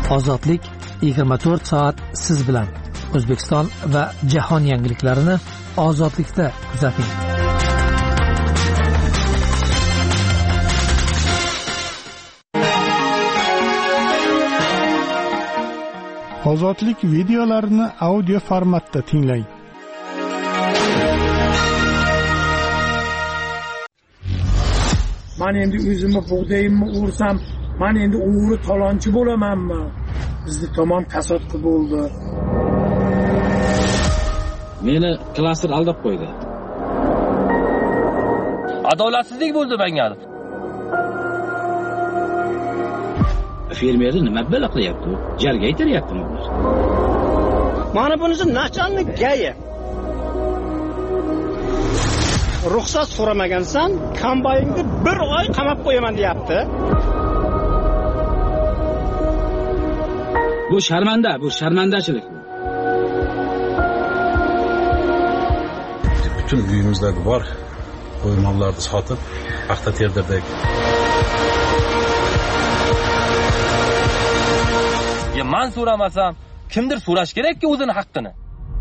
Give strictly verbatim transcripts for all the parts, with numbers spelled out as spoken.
Ozodlik yigirma to'rt soat siz bilan. O'zbekiston va jahon yangiliklarini Ozodlikda kuzating. Ozodlik videolarini audio formatda tinglang. Men endi o'zimni bug'doyimni ursam, men endi o'g'ri talonchi bo'lamanmi? Bizni tomon tasodif bo'ldi. Meni klaster aldab qo'ydi. Adolatsizlik bo'ldi menga. Fermerni nima bela qilyapti? Jarga aytiryaptimi ular? Mana bunisi nachalnik gaya. Ruxsat so'ramagansan, kombaynni bir oy qamab qo'yaman deyapti. Bu sharmanda, bu sharmandachilik. Bütün uyimizdagi bor qo'ymonlarni sotib, paxta terdirdik. Ya men so'ramasam, kimdir so'rash kerak-ku o'zining haqqini.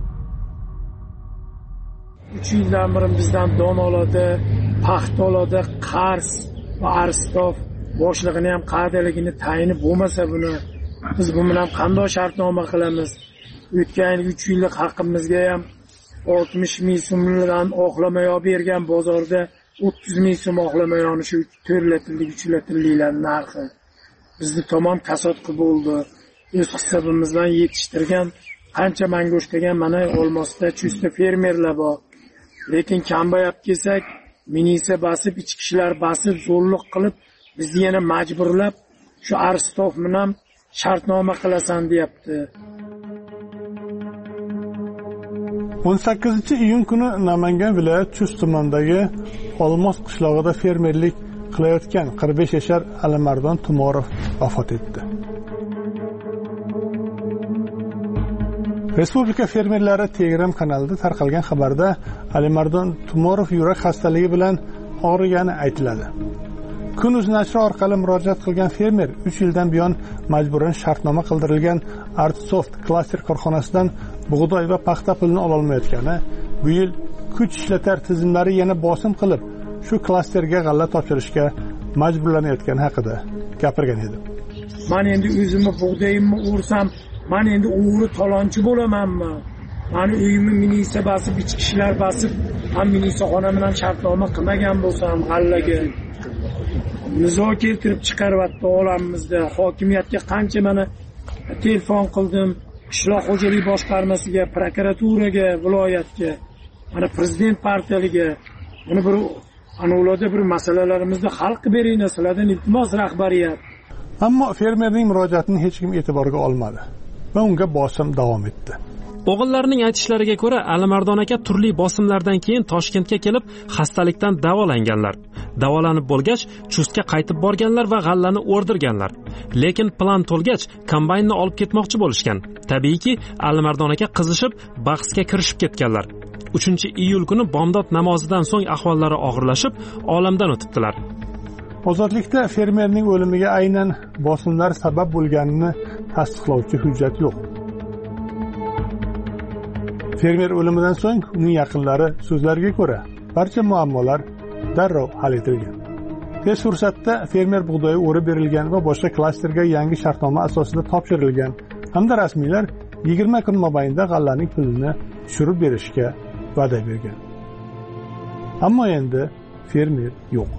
uch yildan beri bizdan don oladi, paxta oladi, qarz va arstov boshlig'ini ham qadaligini tayinib bo'lmasa buni biz bu bilan qanday shartnoma qilamiz? O'tgan uch yillik haqqimizga ham oltmish ming so'mdan oqlamayo bergan bozorda o'ttiz ming so'm oqlamayoni shu to'rlatillik, uchlatilliklar narxi. Bizni tomon tasodif bo'ldi. O'z hisobimizdan yetishtirgan qancha mango'shtagan mana Olmosda chusta fermerlar bor. Lekin kambayab kelsak, minisa basib, ichki kishilar basib, zo'rliq qilib, bizni yana majburlab shu arstov bilan shartnoma qilasan deyapti. o'n sakkizinchi iyun kuni Namangan viloyat Chust tumanidagi Olmos qishlog'ida fermerlik qilayotgan qirq besh yashar Alimardon Tumorov vafot etdi. Respublika fermerlari Telegram kanalida tarqalgan xabarda Alimardon Tumorov yurak xastaligi bilan og'rigani aytiladi. Kunuz nashri orqali murojaat qilgan fermer uch yildan buyon majburan shartnoma qildirilgan Artsoft klaster korxonasidan bug'doy va paxta pulini ola olmayotgani, bu yil kuch ishlatar tizimlari yana bosim qilib, shu klasterga g'alla topshirishga majburlanayotgani haqida gapirgan edi. Men endi o'zimni bug'doyimni ursam, men endi o'g'ri talonchi bo'lamanmi? Mani uyimni minisa basib, ichki kishilar basib, men minisa xona bilan shartnoma qilmagan bo'lsam, g'allaga nizo keltirib chiqaryapti olamimizda. Hokimiyatga qancha mana telefon qildim, qishloq xo'jalik boshqarmasiga, prokuraturaga, viloyatga, mana prezident partiyaliga, buni bir anovlarda bir masalalarimizni hal qilib beringlar, sizlardan iltimos rahbariyat. Ammo fermerning murojaatini hech kim e'tiborga olmadi va unga bosim davom etdi. O'g'illarining aytishlariga ko'ra, Alimardon aka turli bosimlardan keyin Toshkentga kelib, xastalikdan davolanganlar. Davolanib bo'lgach, Chustga qaytib borganlar va g'allani o'rdirganlar. Lekin plan to'lgach, kombaynni olib ketmoqchi bo'lishgan. Tabiiyki, Alimardon aka qizishib, bahsga kirishib ketganlar. uchinchi iyul kuni bomdod namozidan so'ng ahvollari og'irlashib, olamdan o'tibdilar. Ozodlikda fermerning o'limiga aynan bosimlar sabab bo'lganini tasdiqlovchi hujjat yo'q. Fermer o'limidan so'ng uning yaqinlari so'zlariga ko'ra, barcha muammolar darrov hal etilgan. Tez fursatda fermer bug'doyi o'rib berilgan va boshqa klasterga yangi shartnoma asosida topshirilgan, hamda rasmiylar yigirma kun mobaynida g'allaning pulini tushirib berishga va'da bergan. Ammo endi fermer yo'q.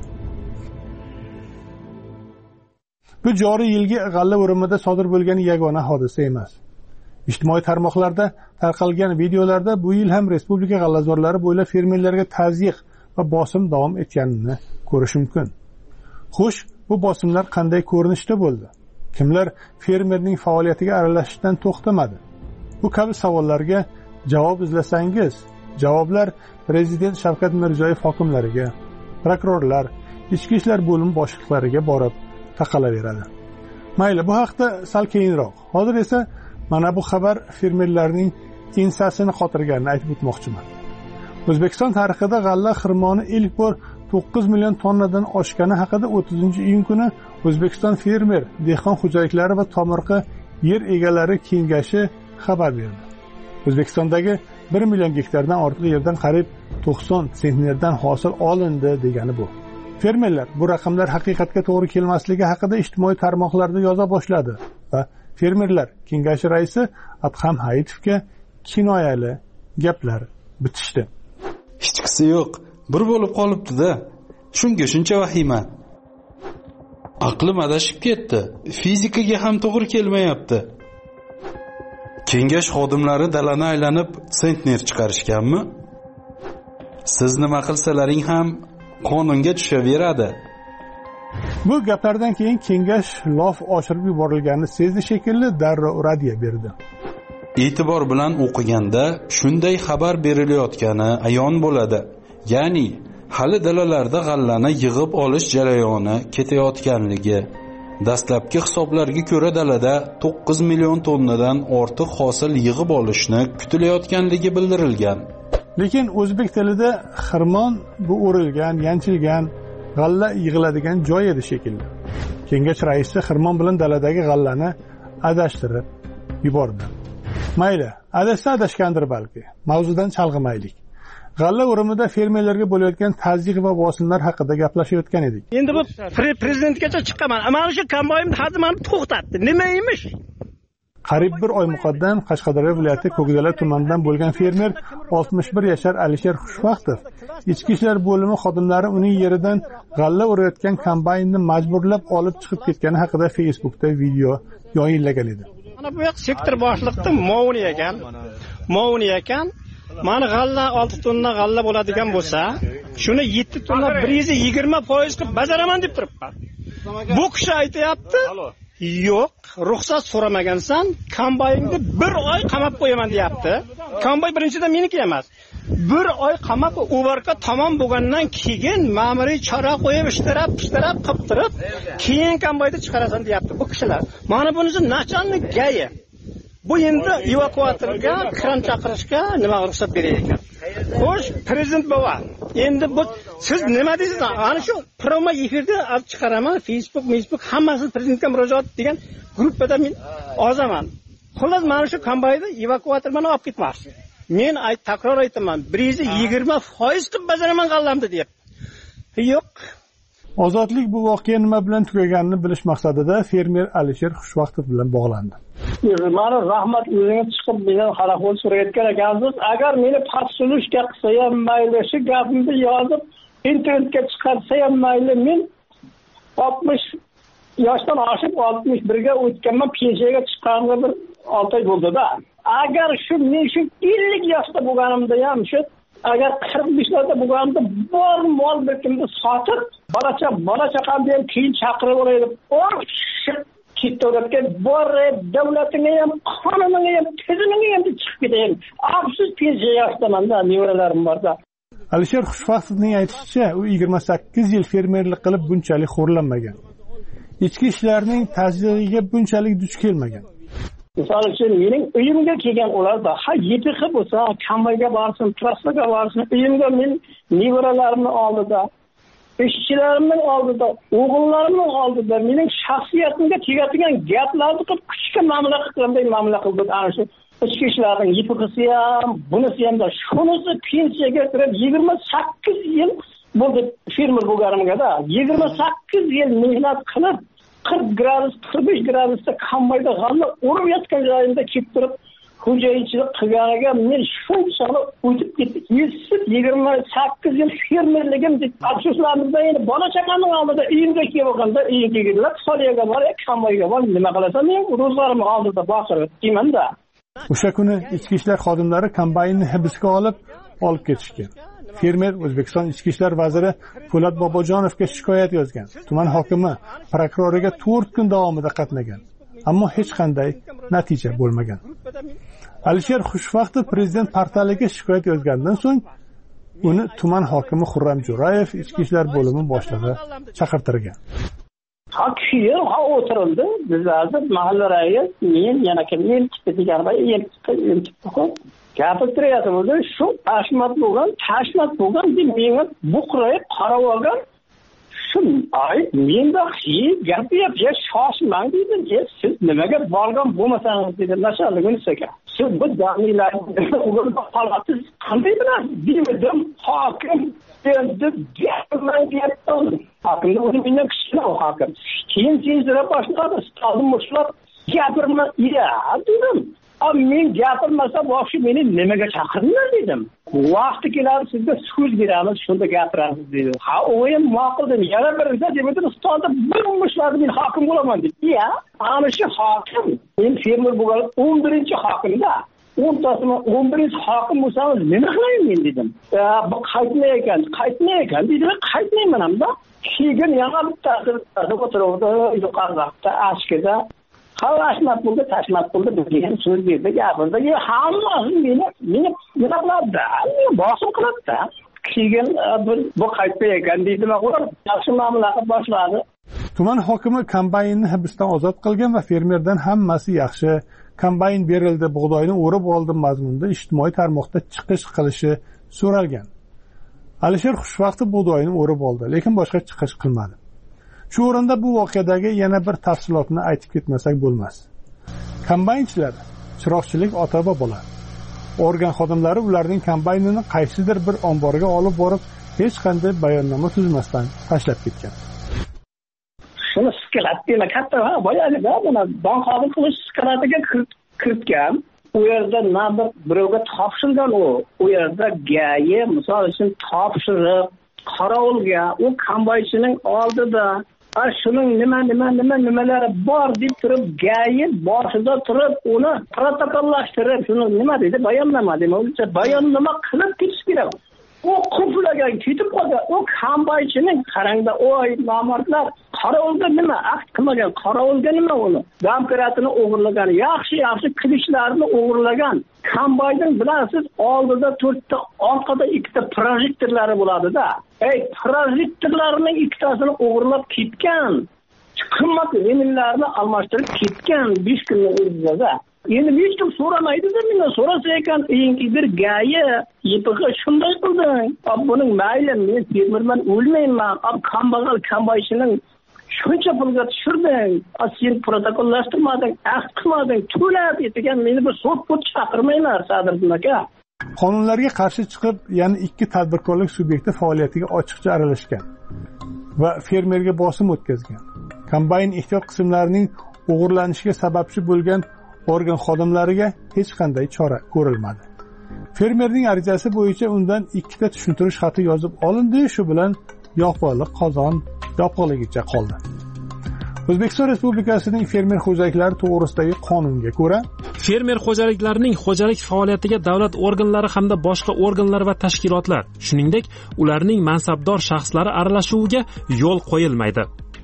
Bu joriy yilgi g'alla o'rimida sodir bo'lgan yagona hodisa emas. Ijtimoiy tarmoqlarda tarqalgan videolarda bu yil ham respublika g'allazorlari bo'ylab fermerlarga tazyiq va bosim davom etganini ko'rish mumkin. Xo'sh, bu bosimlar qanday ko'rinishda bo'ldi? Kimlar fermerning faoliyatiga aralashishdan to'xtamadi? Bu kabi savollarga javob izlasangiz, javoblar Prezident Shavkat Mirziyoyev hokimlariga, prokurorlar, ichki ishlar bo'limi boshliqlariga borib taqalaveradi. Mayli, bu haqda sal keyinroq. Hozir esa mana bu xabar fermerlarning ensasini qotirganini aytib o'tmoqchiman. O'zbekiston tarixida g'alla xirmoni ilk bor to'qqiz million tonnadan oshgani haqida o'ttizinchi iyun kuni O'zbekiston fermer, dehqon xo'jaliklari va tomorqa yer egalari kengashi xabar berdi. O'zbekistondagi bir million gektardan ortiq yerdan qariyb to'qson sentnerdan hosil olindi degani bu. Fermerlar bu raqamlar haqiqatga to'g'ri kelmasligi haqida ijtimoiy tarmoqlarda yoza boshladi va Fermerlar kengashi raisi Adham Hayitovga kinoyali gaplar bitishdi. Hech qisi yo'q, bir bo'lib qolibdi-da. Shunga shuncha vahima. Aqlim adashib ketdi. Fizikaga ham to'g'ri kelmayapti. Kengash xodimlari dalani aylanib sentner chiqarishganmi? Siz nima qilsalaring ham qonunga tushaveradi. Bu gaplardan keyin kengash lof oshirib yuborilganini sezdi shekilli darrov radiya berdi. E'tibor bilan o'qiganda shunday xabar berilayotgani ayon bo'ladi. Ya'ni hali dalalarda g'allani yig'ib olish jarayoni ketayotganligi. Dastlabki hisoblarga ko'ra dalada to'qqiz million tonnadan ortiq hosil yig'ib olishni kutilayotganligi bildirilgan. Lekin o'zbek tilida xirmon bu o'rilgan, yanchilgan g'alla yig'iladigan joy edi shekilli. Kengash raisi xirmon bilan daladagi g'allani adashtirib yubordi. Mayli, adashsa adashgandir balki. Mavzudan chalg'imaylik. G'alla o'rimida fermerlarga bo'layotgan tazyiq va bosimlar haqida gaplashayotgan edik. Endi bu prezidentgacha chiqaman. Mana shu kombaynni xizmatini to'xtatdi. Nima emish? Qariyb bir oy muqaddam Qashqadaryo viloyati Ko'kdala tumanidan bo'lgan fermer oltmish bir yashar Alisher Xushvaqtov ichki ishlar bo'limi xodimlari uning yeridan g'alla o'rayotgan kombaynni majburlab olib chiqib ketgani haqida Facebookda video yoyillagan edi. Mana bu yoq sektor boshliqning movuni ekan. Movuni ekan. Mana g'alla olti tonna g'alla bo'ladigan bo'lsa, shuni yetti tonna bir yuz yigirma foiz qilib bajaraman deb turibman. Bu kishi aytayapti, yo'q, ruxsat so'ramagansan, kombaynni bir oy qamab qo'yaman deyapti. Kombay birinchidan meniki emas. Bir oy qamab uvarka tamom bo'lgandan keyin ma'muriy chora qo'yib ishtirab, ishtirab qilib turib, keyin kombayni chiqarasan deyapti bu kishilar. Mana bunisi nachalnik gayi. Bu endi evakuatorga, kran chaqirishga nima ruxsat berar ekan. Xo'sh, prezident bova, endi bu siz nima deysiz? Ana shu promo efirda olib chiqaraman, Facebook, Facebook hammasi prezidentga murojaat degan gruppada men ozaman. Xullas, mana shu kombayni evakuator meni olib ketmoqchi. Men ayt takror aytaman, bir yuz yigirma foiz qilib bajaraman g'allamni deb. Yo'q. Ozodlik bu voqea nima bilan tugaganini bilish maqsadida fermer Alisher Xushvaqtov bilan bog'landi. Mana rahmat o'zingiz chiqib mendan xalaqol so'rayotgan ekansiz. Agar meni podsulishga qilsa ham mayli, shu gapimni yozib internetga chiqarsa ham mayli, men oltmish yoshdan oshib oltmish birga o'tganman, pensiyaga chiqqanimga bir olti oy bo'ldi-da. Agar shu men shu ellik yoshda bo'lganimda ham shu agar qirq beshlarda bo'lganimda bor mol mulkimni sotib, bolacha bola-chaqamni ham keyin chaqirib olaydim. Kitobga bor davlatinga ham, qonuniga ham, tizimiga ham chiqib ketayim. Afsus pensiya yoshdaman-da, nevaralarim borda. Alisher Xushvaqtovning aytishicha, u yigirma sakkiz yil fermerlik qilib bunchalik xo'rlanmagan. Ichki ishlarning tajribaga bunchalik duch kelmagan. Misol uchun mening uyimga kelgan ularda ha yetiqi bo'lsa, kombayga borsin, trassaga borsin, uyimga men nevaralarimni oldida, ishchilarimning oldida, o'g'illarimning oldida mening shaxsiyatimga tegadigan gaplarni qilib kuchga mamla qilganday mamla qildi. Ana shu ichki ishlarning yetiqisi ham, bunisi ham da shunisi pensiyaga kirib yigirma sakkiz yil bo'ldi fermer bo'lganimga-da. yigirma sakkiz yil mehnat qilib qirq gradus, qirq besh gradusda kombayda g'alla o'rib yotgan joyimda kelib turib xo'jayinchilik qilganiga men shunchalik o'tib ketdi. yigirma sakkiz yil fermerligim deb afsuslandim. Endi bola chaqamning oldida uyimga kelganda, uyga keldilar, soliyaga bor, kombayga bor, nima qilasan? Men ro'zg'orim oldida boqirib deyman-da. O'sha kuni ichki ishlar xodimlari kombaynni hibsga olib olib ketishgan. Fermer O'zbekiston ichki ishlar vaziri Po'lat Bobojonovga shikoyat yozgan. Tuman hokimi prokuroriga to'rt kun davomida qatnagan. Ammo hech qanday natija bo'lmagan. Alisher Xushvaqtov prezident portaliga shikoyat yozgandan so'ng uni tuman hokimi Xurram Jo'rayev ichki ishlar bo'limi boshlig'i chaqirtirgan. Ha kiyor ha o'tirildi. Bizlarda mahalla raisi men yana kimning deganlar endi gapirtirayotib o'zi shu tashmat bo'lgan, tashmat bo'lgan deb menga buqrayib qarab olgan. Shun ay menda hech gap yo'q, ya shoshmang dedim. Ya siz nimaga borgan bo'lmasangiz dedi. Nashalligini ekan. Siz bu jamiyatni o'g'irlab qolasiz. Qanday bilasiz? Dedim, hokim endi gapman deyapman. Hokimni o'zi mendan kichkina hokim. Keyin tezroq boshladi. Stolni mushlab gapirma. Ya dedim. Am men gapirmasa boshi meni nimaga chaqirdinglar dedim. Vaqti keladi sizga so'z beramiz, shunda gapiramiz dedi. Ha, o'yim ma'qul dedim. Yana birida dedim, stolda bir mushladi men hokim bo'laman dedi. Ya, ana shu hokim. Men fermer bo'lgan o'n birinchi hokimda. o'ntasini o'n birinchi hokim bo'lsangiz nima qilayin men dedim. Bu qaytmay ekan, qaytmay ekan dedi. Qaytmayman hamda. Keyin yana bittasi o'tirdi, yuqoriroqda Ashkada. Xalashmat bo'ldi, tashmat bo'ldi, bizga so'z berdi, gapirdi. Hammasi meni, meni nima qiladi? Meni bosim qiladi. Keyin bu qaytmay ekan deydi, ular yaxshi muomala qilib boshladi. Tuman hokimi kombaynni hibsdan ozod qilgan va fermerdan hammasi yaxshi, kombayn berildi, bug'doyni o'rib oldim mazmunida ijtimoiy tarmoqda chiqish qilishi so'ralgan. Alisher xushvaqti bug'doyni o'rib oldi, lekin boshqa chiqish qilmadi. Shu o'rinda bu voqeadagi yana bir tafsilotni aytib ketmasak bo'lmas. Kombaynchilar chiroqchilik ota-bobolar. Organ xodimlari ularning kombaynini qaysidir bir omborga olib borib, hech qanday bayonnoma tuzmasdan tashlab ketgan. Shuni skilatga katta ha, boyaliga buni banqobil qilish skilatiga kiritgan. U yerda nabir birovga topshirgan u. U yerda gayi, misol uchun topshiriq qarovulga u kombaynchining oldida shuning nima nima nima nimalari bor deb turib gayi boshida turib uni protokollashtirib shuni nima deydi bayonnoma demoqchi bayonnoma qilib ketish kerak. U quflagan ketib qolgan u kombaynchining qarangda oy nomardlar qarovulga nima aqd qilmagan qarovulga nima uni dampiratini o'g'irlagan yaxshi yaxshi qilichlarni o'g'irlagan kombaynning bilasiz oldida to'rtta orqada ikkita projektorlari bo'ladi-da. Ey projektorlarning ikkitasini o'g'irlab ketgan. Qimmat reminlarni almashtirib ketgan besh kunning o'zida. Endi hech kim so'ramaydi-da, mendan so'rasa ekan, "Engkidir gayi, yipig'i shunday qilding. Ab buning mayli, men fermerman, o'lmayman. Ab kambag'al kombaynchining shuncha pulga tushirding, sen protokollashtirmading, aqd qilmading, to'lab degan meni bir sud put chaqirmaylar, Sadriddin aka." Qonunlarga qarshi chiqib, yana ikki tadbirkorlik subyekti faoliyatiga ochiqcha aralashgan va fermerga bosim o'tkazgan. Kombayn ehtiyot qismlarining o'g'irlanishiga sababchi bo'lgan organ xodimlariga hech qanday chora ko'rilmadi. Fermerning arizasi bo'yicha undan ikkita tushuntirish xati yozib olindi, shu bilan yopiqlik qozon yopiqligicha qoldi. O'zbekiston Respublikasining fermer xo'jaliklari to'g'risidagi qonunga ko'ra, fermer xo'jaliklarining xo'jalik faoliyatiga davlat organlari hamda boshqa organlar va tashkilotlar, shuningdek, ularning mansabdor shaxslari aralashuviga yo'l qo'yilmaydi.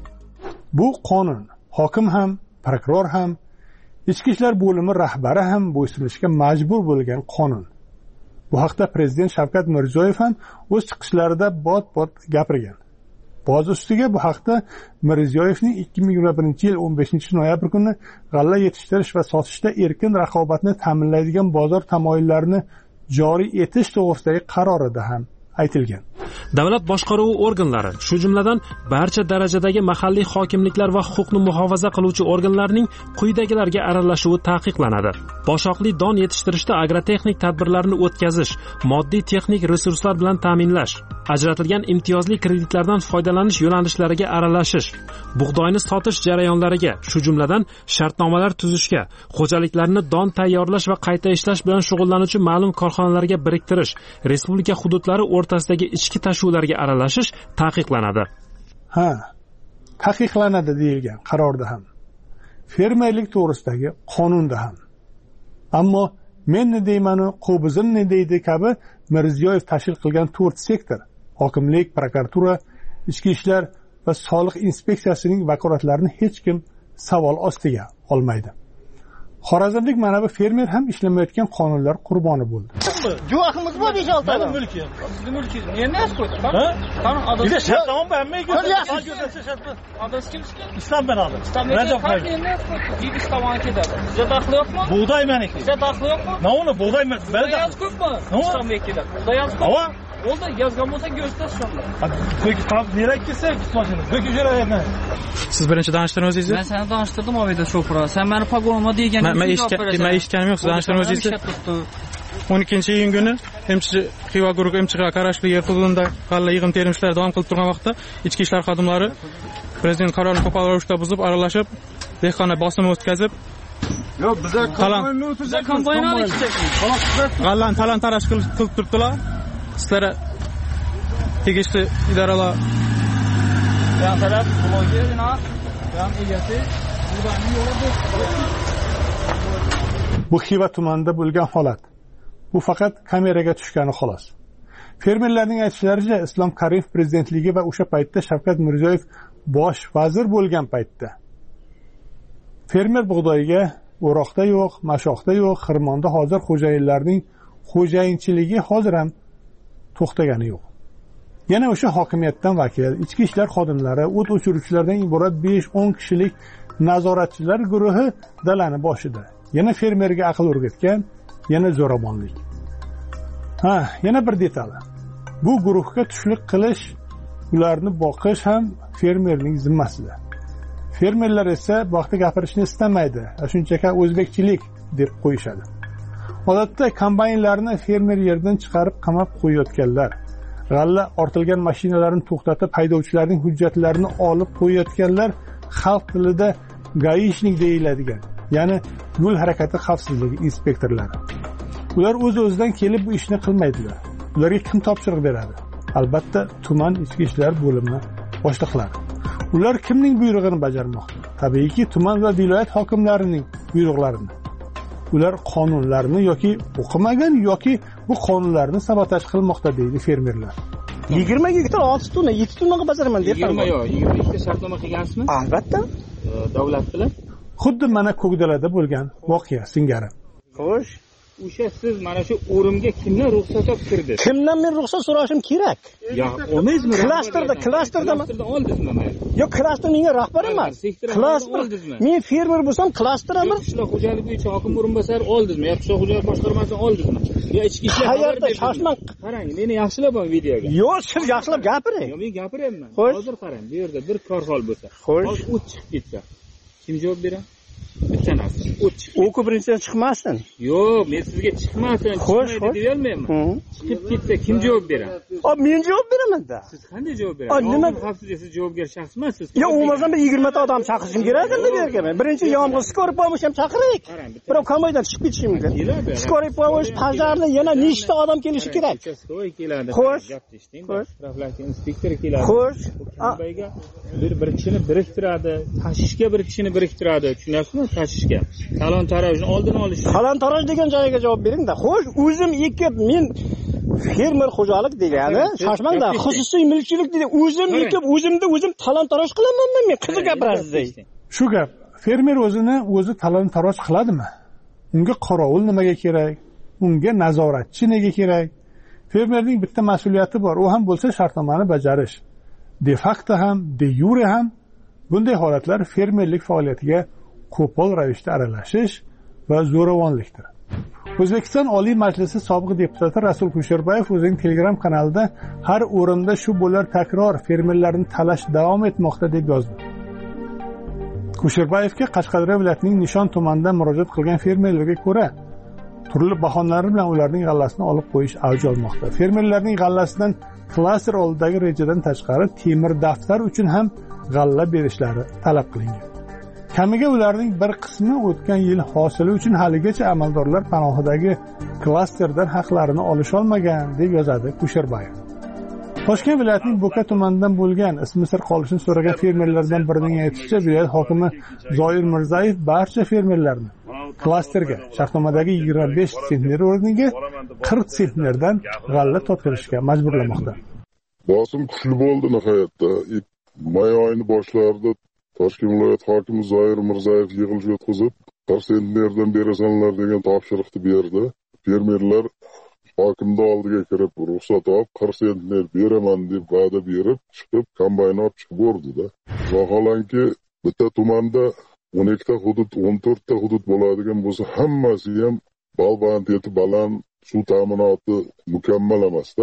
Bu qonun hokim ham, prokuror ham, Ichki ishlar bo'limi rahbari ham bo'ysunishga majbur bo'lgan qonun. Bu haqda Prezident Shavkat Mirziyoyev ham o'z chiqishlarida bot-bot gapirgan. Boz ustiga bu haqda Mirziyoyevning ikki ming yigirma birinchi yil o'n beshinchi noyabr kuni g'alla yetishtirish va sotishda erkin raqobatni ta'minlaydigan bozor tamoyillarini joriy etish to'g'risidagi qarorida ham aytilgan. Davlat boshqaruvi organlari, shu jumladan barcha darajadagi mahalliy hokimliklar va huquqni muhofaza qiluvchi organlarning quyidagilarga aralashuvi taqiqlanadi. Boshoqli don yetishtirishda agrotexnik tadbirlarni o'tkazish, moddiy texnik resurslar bilan ta'minlash, ajratilgan imtiyozli kreditlardan foydalanish yo'nalishlariga aralashish, bug'doyni sotish jarayonlariga, shu jumladan shartnomalar tuzishga, xo'jaliklarni don tayyorlash va qayta ishlash bilan shug'ullanuvchi ma'lum korxonalarga biriktirish, respublika hududlari o'rtasidagi ichki tashuvlarga aralashish taqiqlanadi. Ha, taqiqlanadi deyilgan qarorda ham, fermerlik to'g'risidagi qonunda ham. Ammo men ne deymanu, qo'bizim ne deydi kabi Mirziyoyev tashkil qilgan to'rt sektor, hokimlik, prokuratura, ichki ishlar va soliq inspeksiyasining vakolatlarini hech kim savol ostiga olmaydi. Xorazmlik mana bu fermer ham ishlamayotgan qonunlar qurboni bo'ldi. Guvohimiz bor besh olti Benim mülküm. Sizin mülkünüz. Niye ne yapıyorsun? Tamam. Tamam. Bir de şartlamam beğenmeyi göstersin. Adres kim istiyor? İslam ben adım. İslam ben adım. Niye ne yapıyorsun? Giyip İslam'a gider. Size dahlı yok mu? Buğday meniki. Size dahlı yok mu? Ne onu? Buğday ben de. Yazık yok mu? İslam vekili. Buğday yazık yok mu? Ama Oldu yazgan bo'lsa go'shtda shunday. Qolib nerak kelsa, mashina do'kib yuraveradi. Siz birinchi tanishtirgan o'zingizni? Men seni tanishtirdim Obida Shopra. Sen meni pagonima deganing men eshitganim men eshitganim yo'q. Siz tanishtirgan o'zingizni. o'n ikkinchi iyun kuni M C Xiva guruh M C Xga qarashli yer hududida g'alla yig'im terim ishlari davom qilib turgan vaqtda ichki ishlar xodimlari prezident qarorini qo'pol ravishda buzib, aralashib, dehqonlar bosim o'tkazib, yo'q, biza kombaynni biza kombaynni g'allani talon-taroj qilib turibdilar. Sizlar tegishli idoralar yan taraf blogerina, yan egasi bu Xiva tumanida bo'lgan holat. Bu faqat kameraga tushgani xolos. Fermerlarning aytishlaricha, Islom Karimov prezidentligi va o'sha paytda Shavkat Mirziyoyev bosh vazir bo'lgan paytda fermer bug'doyga o'roqda yo'q, mashoqda yo'q, xirmonda hozir xo'jayinlarning xo'jayinchiligi hozir ham to'xtagani yo'q. Yana o'sha hokimiyatdan vakil, ichki ishlar xodimlari, o't o'chiruvchilardan iborat besh o'n kishilik nazoratchilar guruhi dalani boshida. Yana fermerga aql o'rgatgan, yana zo'ravonlik. Ha, yana bir detal. Bu guruhga tushlik qilish, ularni boqish ham fermerning zimmasida. Fermerlar esa vaqti gapirishni istamaydi. Shunchaki o'zbekchilik deb qo'yishadi. Odatda kombaynlarni fermer yerdan chiqarib qamab qo'yayotganlar, g'alla ortilgan mashinalarni to'xtatib haydovchilarning hujjatlarini olib qo'yayotganlar xalq tilida gaishnik deyiladigan, ya'ni yo'l harakati xavfsizligi inspektorlari. Ular o'z-o'zidan kelib bu ishni qilmaydilar. Ularga kim topshiriq beradi? Albatta, tuman ichki ishlar bo'limi boshliqlari. Ular kimning buyrug'ini bajarmoqda? Tabiiyki, tuman va viloyat hokimlarining buyruqlarini. Ular qonunlarni yoki o'qimagan yoki bu qonunlarni sabotaj qilmoqda deydi fermerlar. yigirma gektar olti tonna, yetti tonnaga bajaraman deb. yigirma yo'q, yigirma ikki shartnoma qilgansizmi? Albatta. Davlat bilan. Xuddi mana Ko'kdalada bo'lgan voqea singari. Xo'sh, o'sha siz mana shu o'rimga kimdan ruxsat olib kirdi? Kimdan men ruxsat so'rashim kerak? Yo'q, olmaysizmi? Klasterda, klasterda oldingizmi mayli? Yo'q, klaster menga rahbar emas. Klaster. Men fermer bo'lsam, klaster amir. Qishloq xo'jaligi bo'yicha hokim o'rinbosari oldingizmi? Yo, qishloq xo'jaligi boshqarmasidan oldingizmi? Yo, ichki ishlar qayerda shoshmang. Qarang, meni yaxshilab ol videoga. Yo'q, siz yaxshilab gapiring. Yo'q, men gapiryapman. Hozir qarang, bu yerda bir korxol bo'lsa, hozir o't chiqib ketsa, kim javob beradi? Bitta narsa, o't chiqib. U ko'pincha chiqmasin. Yo'q, men sizga chiqmasin, chiqmaydi deb olmayman. Chiqib ketsa kim javob beradi? O, men javob beraman-da. Siz qanday javob berasiz? Nima xavfsizlik, siz javobgar shaxs emassiz. Yo'q, umuman men yigirma ta odam chaqirishim kerak endi bu yerga men. Birinchi yomg'ir skoriy pomosh ham chaqiring. Birov kombaydan chiqib ketishi mumkin. Skoriy pomosh, pajlarni yana nechta odam kelishi kerak? Skoriy keladi. Xo'sh. Gap eshitding, profilaktika inspektori keladi. Xo'sh. Kombayga bir bir kishini biriktiradi, tashishga bir kishini biriktiradi. Tushunasizmi? Tashishga. Talon-tarojni oldini olish. Talon-taroj degan joyiga javob bering-da. Xo'sh, o'zim ekib men fermer xo'jalik degani, shoshmangda, xususiy mulkchilik dedi. O'zim ekib, o'zimda o'zim talon-taroj qilamanmi men? Qiziq gapirasiz. Shu gap. Fermer o'zini o'zi talon-taroj qiladimi? Unga qorovul nimaga kerak? Unga nazoratchi nega kerak? Fermerning bitta mas'uliyati bor, u ham bo'lsa shartnomani bajarish. De facto ham, de jure ham bunday holatlar fermerlik faoliyatiga qo'pol ravishda aralashish va zo'ravonlikdir. O'zbekiston Oliy Majlisi sobiq deputati Rasul Kusherbayev o'zining Telegram kanalida har o'rinda shu bo'lar takror fermerlarni talash davom etmoqda deb yozdi. Kusherbayevga Qashqadaryo viloyatining Nishon tumanidan murojaat qilgan fermerlarga ko'ra, turli bahonalar bilan ularning g'allasini olib qo'yish avj olmoqda. Fermerlarning g'allasidan klaster oldidagi rejadan tashqari temir daftar uchun ham g'alla berishlari talab qilingan. Kamiga ularning bir qismi o'tgan yil hosili uchun haligacha amaldorlar panohidagi klasterdan haqlarini olisha olmagan deb yozadi Kusherbayev. Toshkent viloyatining Bo'ka tumanidan bo'lgan ismi sir qolishini so'ragan fermerlardan birining aytishicha, viloyat hokimi Zoir Mirzayev barcha fermerlarni klasterga shartnomadagi yigirma besh sentner o'rniga qirq sentnerdan g'alla topshirishga majburlamoqda. Bosim kuchli bo'ldi nihoyatda. May oyining boshlarida Toshkent viloyat hokimi Zoir Mirzayev yig'ilish o'tkazib, qirq sentnerdan berasanlar degan topshiriqni berdi. Fermerlar hokimni oldiga kirib, ruxsat olib, qirq sentner beraman deb va'da berib, chiqib, kombayn olib chiqib bordi-da. Vaholanki, bitta tumanda o'n ikki ta hudud, o'n to'rt ta hudud bo'ladigan bo'lsa, hammasi ham balband eti baland, suv ta'minoti mukammal emas-da.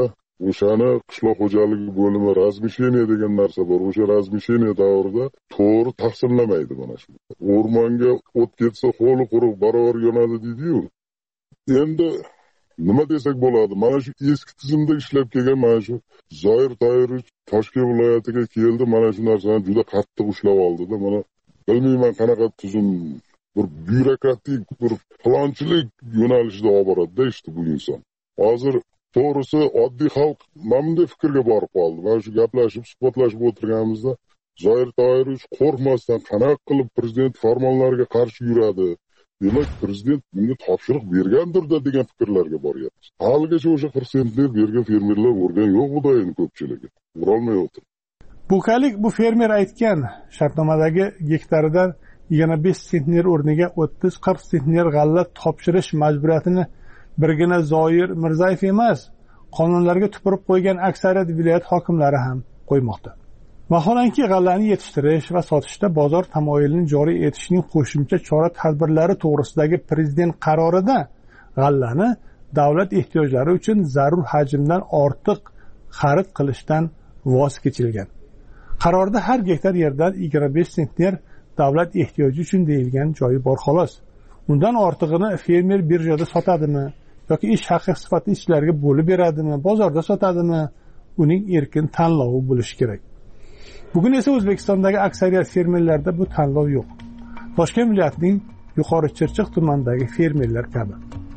o'shani qishloq xo'jaligi bo'limi razmisheniya degan narsa bor. O'sha razmisheniya davrida to'g'ri taqsimlamaydi mana shu. O'rmonga o't ketsa qo'li quruq barobar yonadi deydi-yu. Endi nima desak bo'ladi? Mana shu eski tizimda ishlab kelgan mana shu Zoir Toyrovich Toshkent viloyatiga keldi, mana shu narsani juda qattiq ushlab oldi-da. Mana bilmayman qanaqa tuzum, bir byurokratik, bir planchilik yo'nalishida olib boradi-da işte bu inson. Hozir to'g'risi oddiy xalq mana bunday fikrga borib qoldi. Mana shu gaplashib, suhbatlashib o'tirganimizda Zoir Toyrovich qo'rqmasdan qanaqa qilib prezident farmonlariga qarshi yuradi. Demak, prezident bunga topshiriq bergandir-da degan fikrlarga boryapmiz. Haligacha o'sha qirq sentner bergan fermerlar o'rgan yo'q xudoyini ko'pchiligi. Urolmay o'tir. Bukalik bu fermer aytgan shartnomadagi gektaridan yigirma besh sentner o'rniga o'ttiz qirq sentner g'alla topshirish majburiyatini birgina Zoir Mirzayev emas, qonunlarga tupurib qo'ygan aksariyat viloyat hokimlari ham qo'ymoqda. Vaholanki g'allani yetishtirish va sotishda bozor tamoyilini joriy etishning qo'shimcha chora-tadbirlari to'g'risidagi prezident qarorida g'allani davlat ehtiyojlari uchun zarur hajmdan ortiq xarid qilishdan voz kechilgan. Qarorda har gektar yerdan yigirma besh sentner davlat ehtiyoji uchun deyilgan joyi bor xolos. Undan ortig'ini fermer birjada sotadimi yoki ish haqi sifatida ishchilarga bo'lib beradimi, bozorda sotadimi, uning erkin tanlovi bo'lishi kerak. Bugun esa O'zbekistondagi aksariyat fermerlarda bu tanlov yo'q. Toshkent viloyatining Yuqori Chirchiq tumanidagi fermerlar kabi.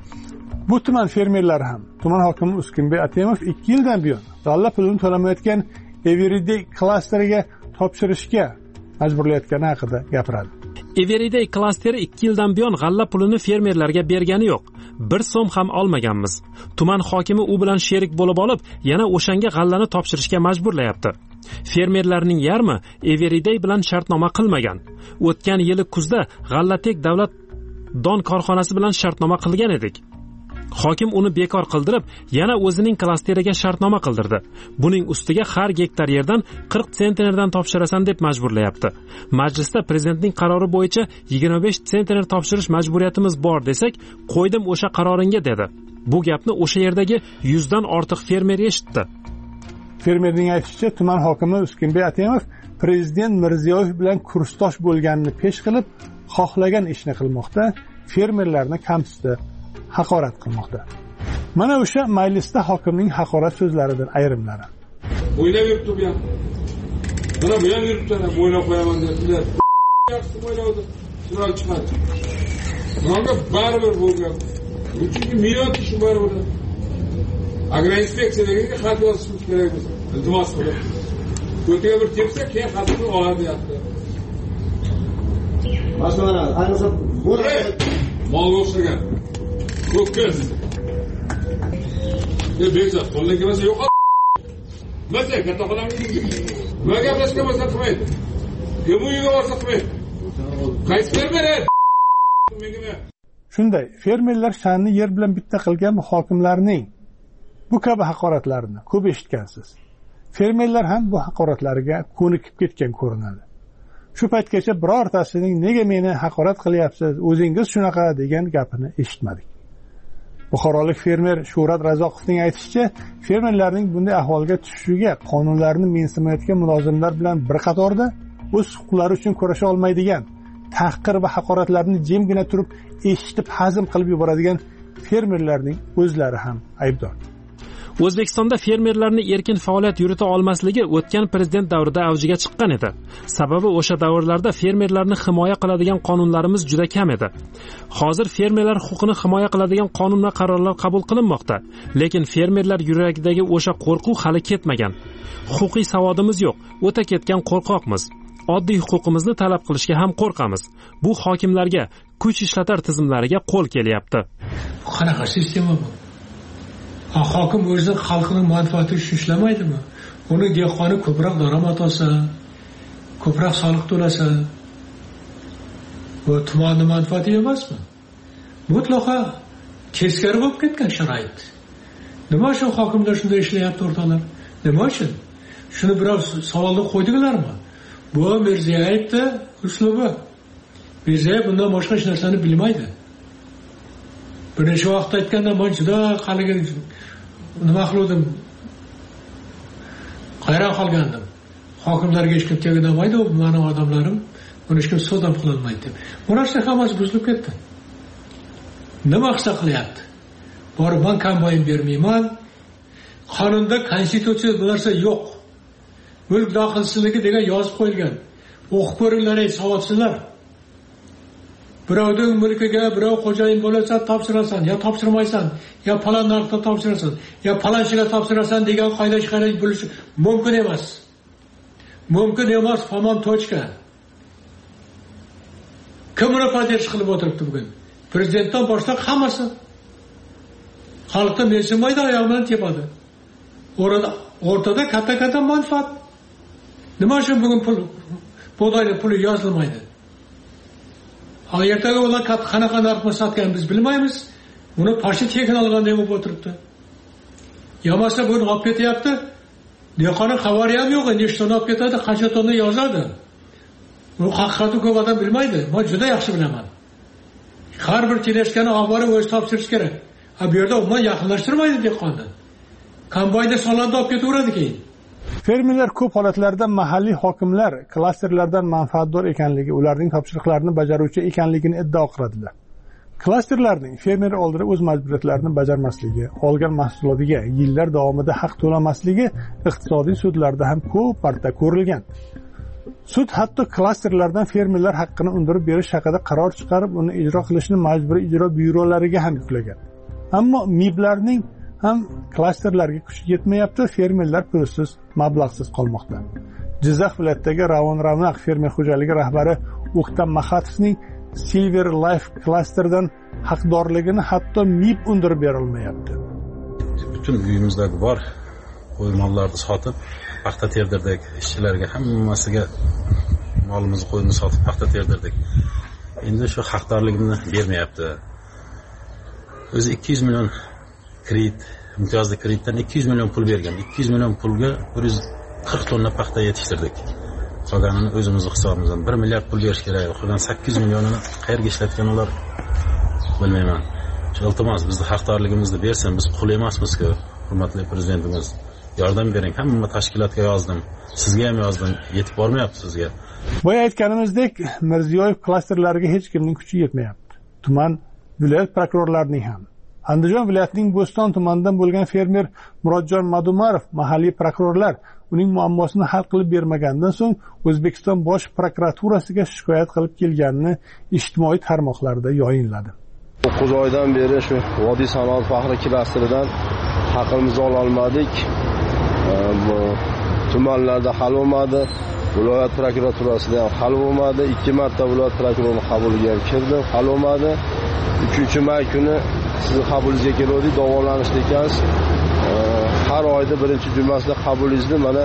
Bu tuman fermerlari ham tuman hokimi Uskunbek Atemov ikki yildan buyon g'alla pulini to'lamayotgan Everyday klasteriga topshirishga majburlayotgani haqida gapiradi. Everyday klasteri ikki yildan buyon g'alla pulini fermerlarga bergani yo'q. Bir so'm ham olmaganmiz. Tuman hokimi u bilan sherik bo'lib olib, yana o'shanga g'allani topshirishga majburlayapti. Fermerlarning yarmi Everyday bilan shartnoma qilmagan. O'tgan yili kuzda G'allatek davlat don korxonasi bilan shartnoma qilgan edik. Hokim uni bekor qildirib, yana o'zining klasteriga shartnoma qildirdi. Buning ustiga har gektar yerdan qirq sentnerdan topshirasan deb majburlayapti. Majlisda prezidentning qarori bo'yicha yigirma besh sentner topshirish majburiyatimiz bor desak, qo'ydim o'sha qaroringga dedi. Bu gapni o'sha yerdagi yuzdan ortiq fermer eshitdi. Fermerning aytishicha, tuman hokimi Uskunbek Atemov prezident Mirziyoyev bilan kursdosh bo'lganini pesh qilib, xohlagan ishni qilmoqda, fermerlarni kamsitib, haqorat qilmoqda. Mana o'sha majlisda hokimning haqorat so'zlaridan ayrimlari. O'ylab yuribdi bu ham. Mana bu ham yuribdi, o'ylab qo'yaman dedilar. Yaxshi o'ylavdi. Sural chiqmadi. Menga baribir bo'lgan. Chunki million kishi bor edi. Agroinspeksiyaga xat yozishimiz kerak bo'lsa, iltimos qilib. Ko'tiga bir tepsa, keyin xatni oladi deyapti. Masalan, ayniqsa bo'ladi. Molga o'xshagan. Ko'kkiz. Ne beza, qo'ldan kelmasa yo'q. Masa katta odamga nima gaplashgan bo'lsa qilmaydi. Kim uyiga borsa qilmaydi. Qaysi fermer? Shunday, fermerlar sha'nni yer bilan bitta qilgan hokimlarning bu kabi haqoratlarini ko'p eshitgansiz. Fermerlar ham bu haqoratlariga ko'nikib ketgan ko'rinadi. Shu paytgacha birortasining nega meni haqorat qilyapsiz, o'zingiz shunaqa degan gapini eshitmadik. Buxorolik fermer Shuhrat Razoqovning aytishicha, fermerlarning bunday ahvolga tushishiga qonunlarni mensimayotgan mulozimlar bilan bir qatorda o'z huquqlari uchun kurasha olmaydigan, tahqir va haqoratlarni jimgina turib eshitib hazm qilib yuboradigan fermerlarning o'zlari ham aybdor. O'zbekistonda fermerlarni erkin faoliyat yurita olmasligi o'tgan prezident davrida avjiga chiqqan edi. Sababi o'sha davrlarda fermerlarni himoya qiladigan qonunlarimiz juda kam edi. Hozir fermerlar huquqini himoya qiladigan qonun va qarorlar qabul qilinmoqda, lekin fermerlar yuragidagi o'sha qo'rquv hali ketmagan. Huquqiy savodimiz yo'q, o'ta ketgan qo'rqoqmiz. Oddiy huquqimizni talab qilishga ham qo'rqamiz. Bu hokimlarga, kuch ishlatar tizimlariga qo'l kelyapti. Qanaqa sistema bu? Hokim o'zi xalqning manfaati uchun ishlamaydimi? Uni dehqoni ko'proq daromad olsa, ko'proq soliq to'lasa, bu tumanning manfaati emasmi? Mutlaqo teskari bo'lib ketgan sharoit. Nima uchun hokimlar shunday ishlayapti o'rtoqlar? Nima uchun? Shuni birov savolni qo'ydilarmi? Bu Mirzayevda uslubi. Mirzayev bundan boshqa hech narsani bilmaydi. Birinchi vaqtda aytganda men juda qaligan nima qildim? hayron qolgandim. Hokimlarga hech kim tegdamaydi, u meni odamlarim, buni hech kim so'z ham qilolmaydi deb. Bu narsa hammasi buzilib ketdi. Nima qilsa qilyapti? Borib men kombayn bermayman. Qonunda konstitutsiya bu narsa yo'q. Mulk daxlsizligi degan yozib qo'yilgan. O'qib ko'ringlar, ey savodsizlar. Birovning mulkiga birov xo'jayin bo'lsa topshirasan, yo topshirmaysan, yo falon narxda topshirasan, yo falonchiga topshirasan degan qoida chiqarish bo'lishi mumkin emas. Mumkin emas, tamom tochka. Kim buni podдержка qilib o'tiribdi bugun? Prezidentdan boshlab hammasi. Xalqda mensimaydi, oyog'idan tepadi. O'rtada o'rtada katta-katta manfaat. Nima uchun bugun pul bug'doyli puli yozilmaydi? Ertaga ular qanaqa narxda sotgan biz bilmaymiz. Buni pashi tekin olganda bo'lib o'tiribdi. Yomasa buni olib ketyapti. Dehqonning xabari ham yo'q, nechta olib ketadi, qancha tonna yozadi. Bu haqiqatni ko'p odam bilmaydi. Men juda yaxshi bilaman. Har bir kelishgani avvalo o'zi topshirish kerak. Ha bu yerda umuman yaqinlashtirmaydi dehqonni. Kombaynda sonlarda olib ketaveradi keyin. Fermerlar ko'p holatlarda mahalliy hokimlar klasterlardan manfaatdor ekanligi, ularning topshiriqlarini bajaruvchi ekanligini iddao qiladilar. Klasterlarning fermer oldida o'z majburiyatlarini bajarmasligi, olgan mahsulotiga yillar davomida haq to'lamasligi iqtisodiy sudlarda ham ko'p marta ko'rilgan. Sud hatto klasterlardan fermerlar haqqini undirib berish haqida qaror chiqarib, uni ijro qilishni majburiy ijro byurolariga ham yuklagan. Ammo miblarning ham klasterlarga kuchi yetmayapti, fermerlar pulsiz, mablag'siz qolmoqda. Jizzax viloyatidagi Ravon Ravnaq fermer xo'jaligi rahbari O'ktam Mahatovning Silver Life klasterdan haqdorligini hatto mib undirib berilmayapti. Butun uyimizdagi bor qo'ymonlarni sotib, paxta terdirdik, ishchilarga hammasiga molimizni, qo'yimizni sotib paxta terdirdik. Endi shu haqdorligini bermayapti. O'zi ikki yuz million kredit, imtiyozli kreditdan ikki yuz million pul bergan. ikki yuz million pulga bir yuz qirq tonna paxta yetishtirdik. Qolganini o'zimizning hisobimizdan bir milliard pul berish kerak. Qolgan sakkiz yuz millionini qayerga ishlatgan ular bilmayman. Iltimos bizni haqdorligimizni bersin, biz qul emasmiz-ku, hurmatli prezidentimiz. Yordam bering. Hamma tashkilotga yozdim. Sizga ham yozdim. Yetib bormayapti sizga. Boya aytganimizdek, Mirziyoyev klasterlariga hech kimning kuchi yetmayapti. Tuman viloyat prokurorlarining ham. Andijon viloyatining Bo'ston tumanidan bo'lgan fermer Murodjon Madumarov mahalliy prokurorlar uning muammosini hal qilib bermagandan so'ng O'zbekiston bosh prokuraturasiga shikoyat qilib kelganini ijtimoiy tarmoqlarda yoyinladi. to'qqiz oydan beri shu Vodiy sanoat faxri klasteridan haqimizni ola olmadik. Bu tumanlarda hal bo'lmadi. Viloyat prokuraturasida ham hal bo'lmadi. Ikki marta viloyat prokurorining qabuliga ham kirdim, hal bo'lmadi. uchinchi may kuni sizni qabulingizga keldik, davolanishda ekansiz. Har oyda birinchi jumasida qabulingizni mana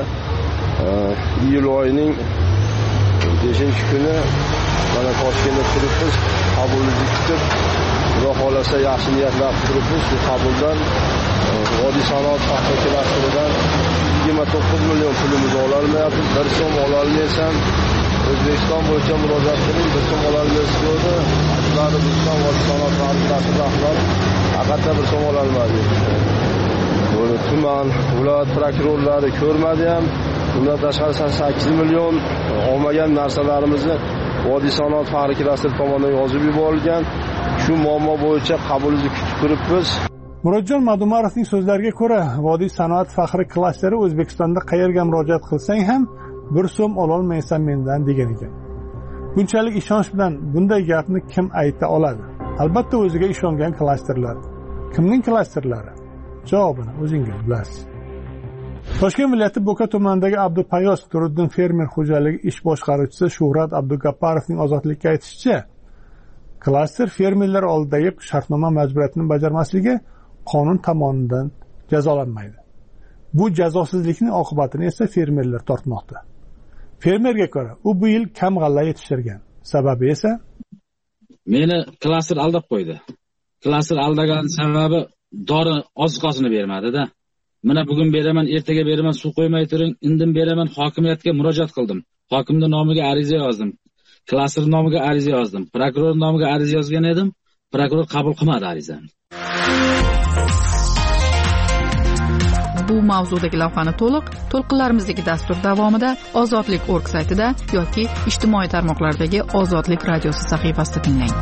iyul oyining beshinchi kuni mana Toshkentda turibmiz, qabulingizni kutib, Xudo xolasa yaxshi niyatlar qilib turibmiz. Shu qabuldan Vodiy sanoat faxri klasteridan yigirma to'qqiz million pulimizni ola olmayapmiz. Bir so'm ola olmaysam O'zbekiston bo'yicha murojaat qiling, bir so'm ola olmaysiz dedi. Ular bizdan Vodiy sanoat faxri klasteri rahbari faqat bir so'm ola olmadi. Buni tuman viloyat prokurorlari ko'rmadi ham. Undan tashqari sakkiz million olmagan narsalarimizni Vodiy sanoat faxri klasteri tomonidan yozib yuborilgan. Shu muammo bo'yicha qabulingizni kutib turibmiz. Murodjon Madumarovning so'zlariga ko'ra, Vodiy sanoat faxri klasteri O'zbekistonda qayerga murojaat qilsang ham bir so'm ola olmaysan mendan degan ekan. Bunchalik ishonch bilan bunday gapni kim ayta oladi? Albatta o'ziga ishongan klasterlar. Kimning klasterlari? Javobini o'zingiz bilasiz. Toshkent viloyati Bo'ka tumanidagi Abdupayoz Turiddin fermer xo'jaligi ish boshqaruvchisi Shuhrat Abdugapparovning ozodlikka aytishicha, klaster fermerlar oldidagi shartnoma majburiyatini bajarmasligi qonun tomonidan jazolanmaydi. Bu jazosizlikning oqibatini esa fermerlar tortmoqda. Fermerga ko'ra, u bu yil kam g'alla yetishtirgan. Sababi esa meni klaster aldab qo'ydi. Klaster aldagan sababi dori oziqasini bermadi-da. Mana bugun beraman, ertaga beraman, suv qo'ymay turing, indin beraman, hokimiyatga murojaat qildim. Hokimning nomiga ariza yozdim. Klaster nomiga ariza yozdim. Prokuror nomiga ariza yozgan edim. Prokuror qabul qilmadi arizamni. Bu mavzudagi lavhani to'liq to'lqinlarimizdagi dastur davomida ozodlik nokta org saytida yoki ijtimoiy tarmoqlardagi Ozodlik radiosi sahifasida tinglang.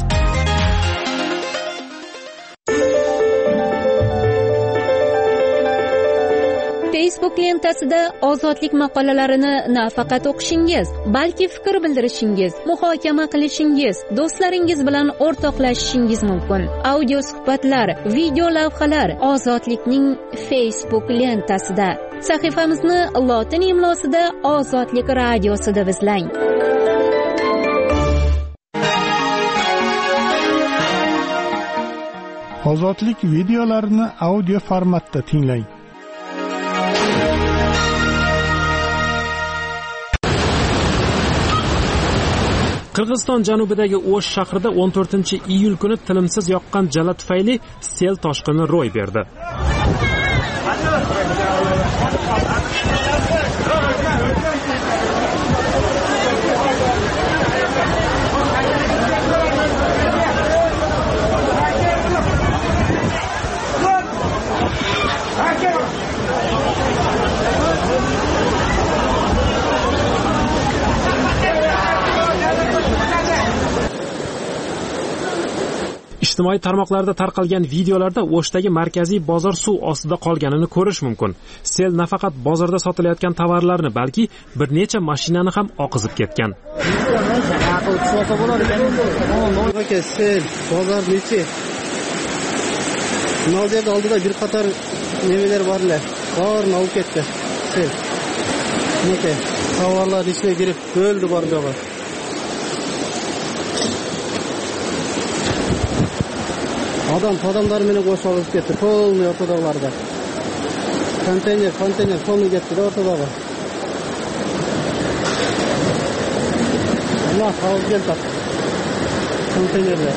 Facebook lentasida ozodlik maqolalarini nafaqat o'qishingiz, balki fikr bildirishingiz, muhokama qilishingiz, do'stlaringiz bilan o'rtoqlashishingiz mumkin. Audio suhbatlar, video lavhalar Ozodlikning Facebook lentasida. Sahifamizni lotin imlosida Ozodlik radiosi deb izlang. Ozodlik videolarini audio formatda tinglang. Qirg'iziston janubidagi O'sh shahrida o'n to'rtinchi iyul kuni tilimsiz yoqqan jala tufayli sel toshqini ro'y berdi. Ijtimoiy tarmoqlarda tarqalgan videolarda O'shdagi markaziy bozor suv ostida qolganini ko'rish mumkin. Sel nafaqat bozorda sotilayotgan tovarlarni, balki bir necha mashinani ham oqizib ketgan. Sel bozor nechi? Navzerda oldida bir qator nevalar borlar. Borni olib ketdi. Sel. Nega? Tovarlar ichiga kirib bo'ldi bor joyi. Adam odamlar meni qo'shilib ketdi. Polni o'rtadalarda. Konteyner, konteyner polni ketdi o'rtada. Allah xavf keldi. Konteynerlar.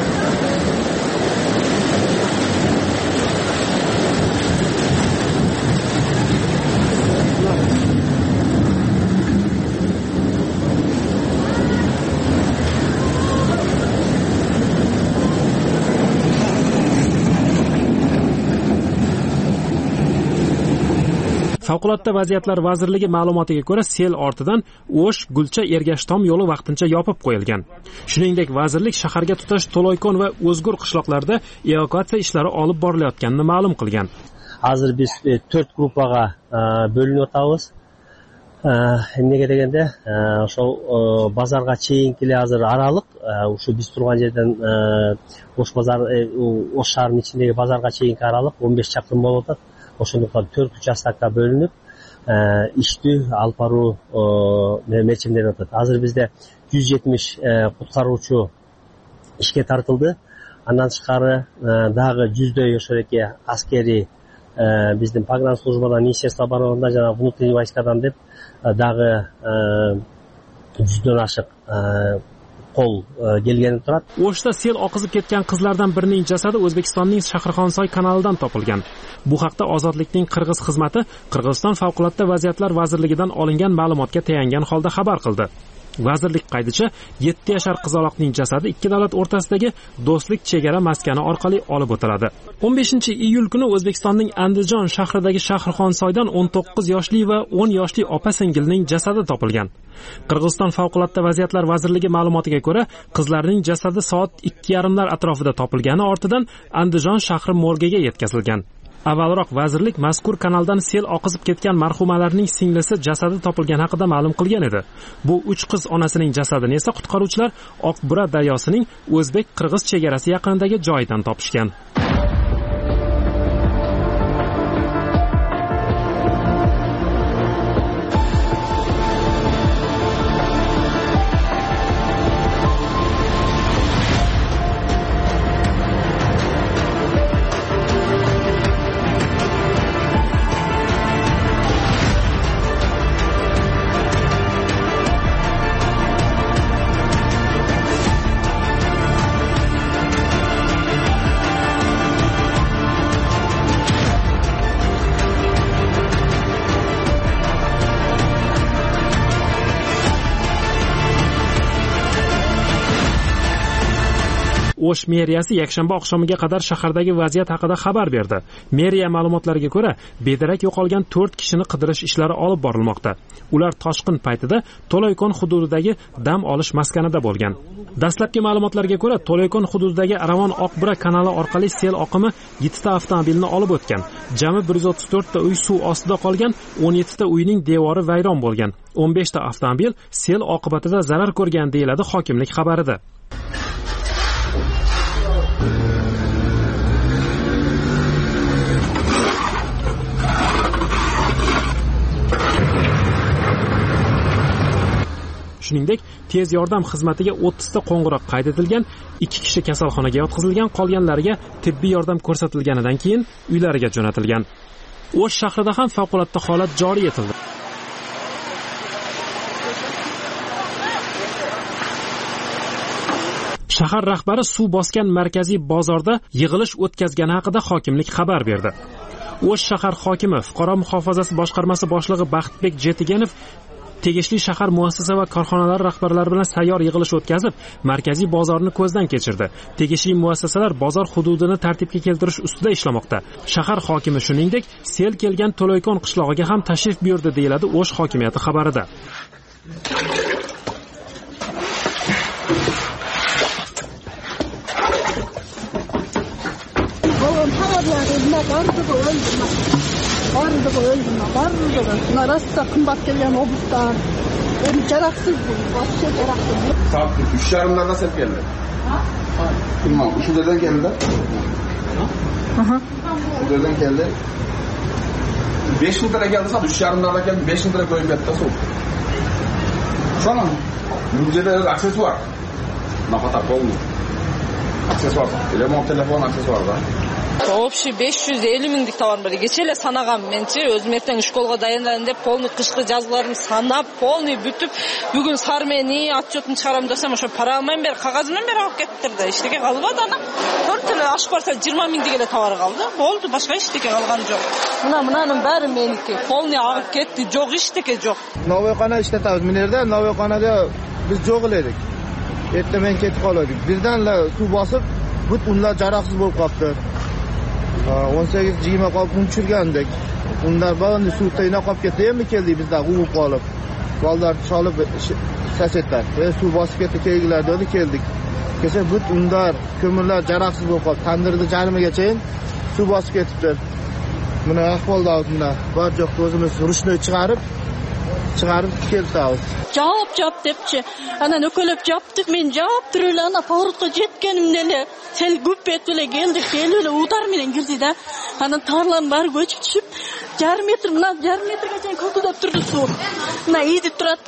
Favqulodda vaziyatlar vazirligi ma'lumotiga ko'ra, sel ortidan O'sh Gulcha Ergashtom yo'li vaqtincha yopib qo'yilgan. Shuningdek, vazirlik shaharga tutash To'loykon va O'zgur qishloqlarida evakuatsiya ishlari olib borilayotganini ma'lum qilgan. Hozir biz to'rt gruppaga bo'linib o'tamiz. Nimaga deganda, o'sha bozorga cheyinki hozir araliq, o'sha biz turgan yerdan O'sh bozor, O'sh shahrining ichidagi bozorga cheyinki araliq o'n besh chaqirim bo'ladi. O'shundan to'rt uchastakka bo'linib, ishdi alparu mechimlar o'tadi. Hozir bizda yuz yetmish qutqaruvchi ishga tartildi. Andan tashqari dag'i yuzday yoshlarga askariy bizning pogran службадан Министерство обороны жана внутренний войскадан deb dag'i yuzdan oshiq qo'l kelganib turadi. O'shda sel oqizib ketgan qizlardan birining jasadi O'zbekistonning Shahrixonsoy kanalidan topilgan. Bu haqda Ozodlikning Qirg'iz xizmati Qirg'iziston favqulodda vaziyatlar vazirligidan olingan ma'lumotga tayangan holda xabar qildi. Vazirlik qaydicha yetti yashar qizaloqning jasadi ikki davlat o'rtasidagi do'stlik chegara maskani orqali olib o'tiladi. o'n beshinchi iyul kuni O'zbekistonning Andijon shahridagi Shahrixonsoydan o'n to'qqiz yoshli va o'n yoshli opa-singilning jasadi topilgan. Qirg'iziston favqulodda vaziyatlar vazirligi ma'lumotiga ko'ra, qizlarning jasadi soat ikki yarim lar atrofida topilgani ortidan Andijon shahri morgiga yetkazilgan. Avvalroq vazirlik mazkur kanaldan sel oqizib ketgan marhumalarning singlisi jasadi topilgani haqida ma'lum qilgan edi. Bu uch qiz onasining jasadini esa qutqaruvchilar Oqbura daryosining o'zbek-qirg'iz chegarasi yaqinidagi joyidan topishgan. O'sh meriyasi yakshanba oqshomiga qadar shahardagi vaziyat haqida xabar berdi. Meriya ma'lumotlariga ko'ra, bedarak yo'qolgan to'rt kishini qidirish ishlari olib borilmoqda. Ular toshqin paytida To'laykon hududidagi dam olish maskanida bo'lgan. Dastlabki ma'lumotlarga ko'ra, To'laykon hududidagi Ravon Oqbura kanali orqali sel oqimi yetti ta avtomobilni olib o'tgan. Jami bir yuz o'ttiz to'rt ta uy suv ostida qolgan, o'n yetti ta uyning devori vayron bo'lgan. o'n besh ta avtomobil sel oqibatida zarar ko'rgan deyiladi hokimlik xabarida. Shuningdek, tez yordam xizmatiga o'ttiz ta qo'ng'iroq qayd etilgan, ikki kishi kasalxonaga yotqizilgan, qolganlariga tibbiy yordam ko'rsatilganidan keyin uylariga jo'natilgan. O'sh shahrida ham favqulodda holat joriy etildi. Shahar rahbari suv bosgan markaziy bozorda yig'ilish o'tkazgani haqida hokimlik xabar berdi. O'sh shahar hokimi fuqaro muhofazasi boshqarmasi boshlig'i Baxtbek Jetiganov tegishli shahar muassasa va korxonalar rahbarlari bilan sayyor yig'ilish o'tkazib, markaziy bozorni ko'zdan kechirdi. Tegishli muassasalar bozor hududini tartibga keltirish ustida ishlamoqda. Shahar hokimi shuningdek, sel kelgan To'laykon qishlog'iga ham tashrif buyurdi, deyiladi O'sh hokimiyati xabarida. Barıdır öldürme, barıdır. Narasta kımbat gelen obustan. Onu ceraksız bu, başka ceraksız bu. Saat üç yarımlarda sel geldi. Bilmem, üçünden geldi. Üçünden geldi. Beş yıl lira geldi saat, üç yarımlarda geldi, beş yıl lira koyup yattı soğuk. Şu an müjdede aksesuar. Nafata olmuyor. Aksesuar, telefon, telefon aksesuar var. Общий besh yuz ellik minglik товар бар. Кечеле санагам менчи, өзүм эртең школго даянданайын деп полный кышкы жазууларымды санап, полный бүтүп, бүгүн сармени отчетун чыгарам десем, ошо пара алмайм бер, кагаз менен бер алып кеттир да. Эчтеке калбады ана. төрт эле ашпарса жыйырма миңдик эле товар калды. Болду, башка эчтеке калган жок. Мына мынанын баары меники. Полный агып кетти, жок эчтеке жок. Новойкана иштетабыз. Мен жерде Новойканада биз жок эледик. Эртең мен кетип калдык. Бирден эле суу басып, бүт унлар жараксыз болуп калды. o'n sakkiz yigirma qolib unchirgandik. Undan ba'zi suvda ina qolib ketdi, endi keldi bizda g'uvib qolib. Bollar chalib sasetlar. E suv bosib ketdi, kelgilar dedi, keldik. Kecha but undar, ko'mirlar jaraqsiz bo'lib qoldi. Tandirni jarimigacha suv bosib ketibdi. Buni ahvolda bunda bor yo'q o'zimiz rushni chiqarib chiqarib keldik. Javob javob debchi. Ana nökölep yaptık, men javob turuli ana Farutga jetkenimde ele sel gup etip ele geldik, elele udar menen girdi da. Ana tarlanın bari göçüp düşüp, yarım metr, mına yarım metrgacha ko'kudab turdi suv. Mına iydi turat.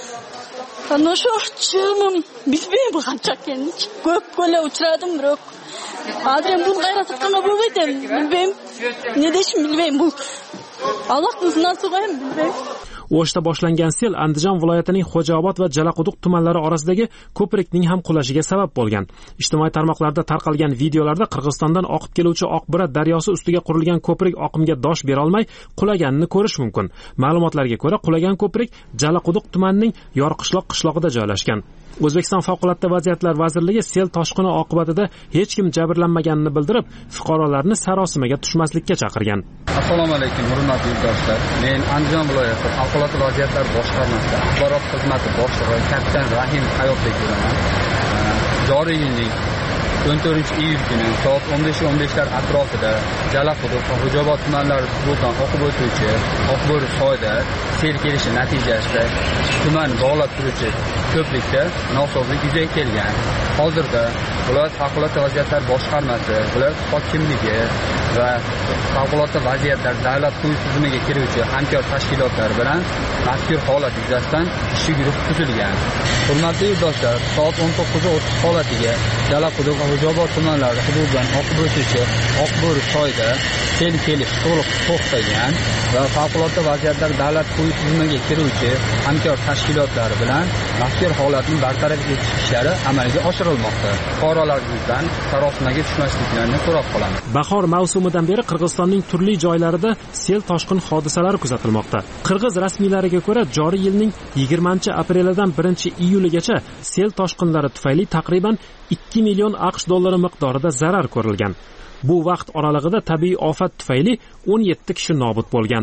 Ana shu chimim bilmayman bu qancha ekanini. Ko'p ko'la uchradim, biroq hozir ham buni qayratib bo'lmaydi, bilmayman. Ne deyishim bilmayman bu. Allohning sinasi qo'yim, bilmayman. O'shda boshlangan sel Andijon viloyatining Xo'jaobod va Jalaquduq tumanlari orasidagi ko'prikning ham qulashiga sabab bo'lgan. Ijtimoiy tarmoqlarda tarqalgan videolarda Qirg'izistondan oqib keluvchi Oqbura daryosi ustiga qurilgan ko'prik oqimga dosh bera olmay qulaganini ko'rish mumkin. Ma'lumotlarga ko'ra, qulagan ko'prik Jalaquduq tumanining Yorqishloq qishlog'ida joylashgan. O'zbekiston Favqulodda vaziyatlar vazirligi sel toshqini oqibatida hech kim jabrlanmaganini bildirib, fuqarolarni sarosimaga tushmaslikka chaqirgan. Assalomu alaykum, hurmatli yurtdoshlar. Men Andijon viloyati Favqulodda vaziyatlar boshqarmasida axborot xizmati boshlig'i kapitan Rahim Hayotbek bo'laman. Joriy yilning o'n to'rtinchi iyul kuni soat o'n besh o'n beshlar atrofida Jalaquduq va Xo'jaobod tumanlari hududidan oqib o'tuvchi Oqbo'r soyda sel kelishi natijasida tuman bog'lab turuvchi ko'prikda nosozlik yuzaga kelgan. Hozirda viloyat favqulodda vaziyatlar boshqarmasi, viloyat hokimligi va favqulodda vaziyatlar davlat quyi tizimiga kiruvchi hamkor tashkilotlar bilan mazkur holat yuzasidan ish guruh tuzilgan. Hurmatli yurtdoshlar, soat o'n to'qqiz o'ttiz holatiga Jalaquduq va Xo'jaobod tumanlari hududidan oqib o'tuvchi Oqbo'r soyda sel kelish to'liq to'xtagan va favqulodda vaziyatlar davlat quyi tizimiga kiruvchi hamkor tashkilotlar bilan mazkur holatni bartaraf etish ishlari amalga oshirilmoqda. Fuqarolarimizdan sarosimaga tushmasliklarini so'rab qolamiz. Bahor mavsumi mavsumidan beri Qirg'izistonning turli joylarida sel toshqin hodisalari kuzatilmoqda. Qirg'iz rasmiylariga ko'ra, joriy yilning yigirmanchi aprelidan birinchi iyuligacha sel toshqinlari tufayli taqriban ikki million aqsh dollari miqdorida zarar ko'rilgan. Bu vaqt oralig'ida tabiiy ofat tufayli o'n yetti kishi nobud bo'lgan.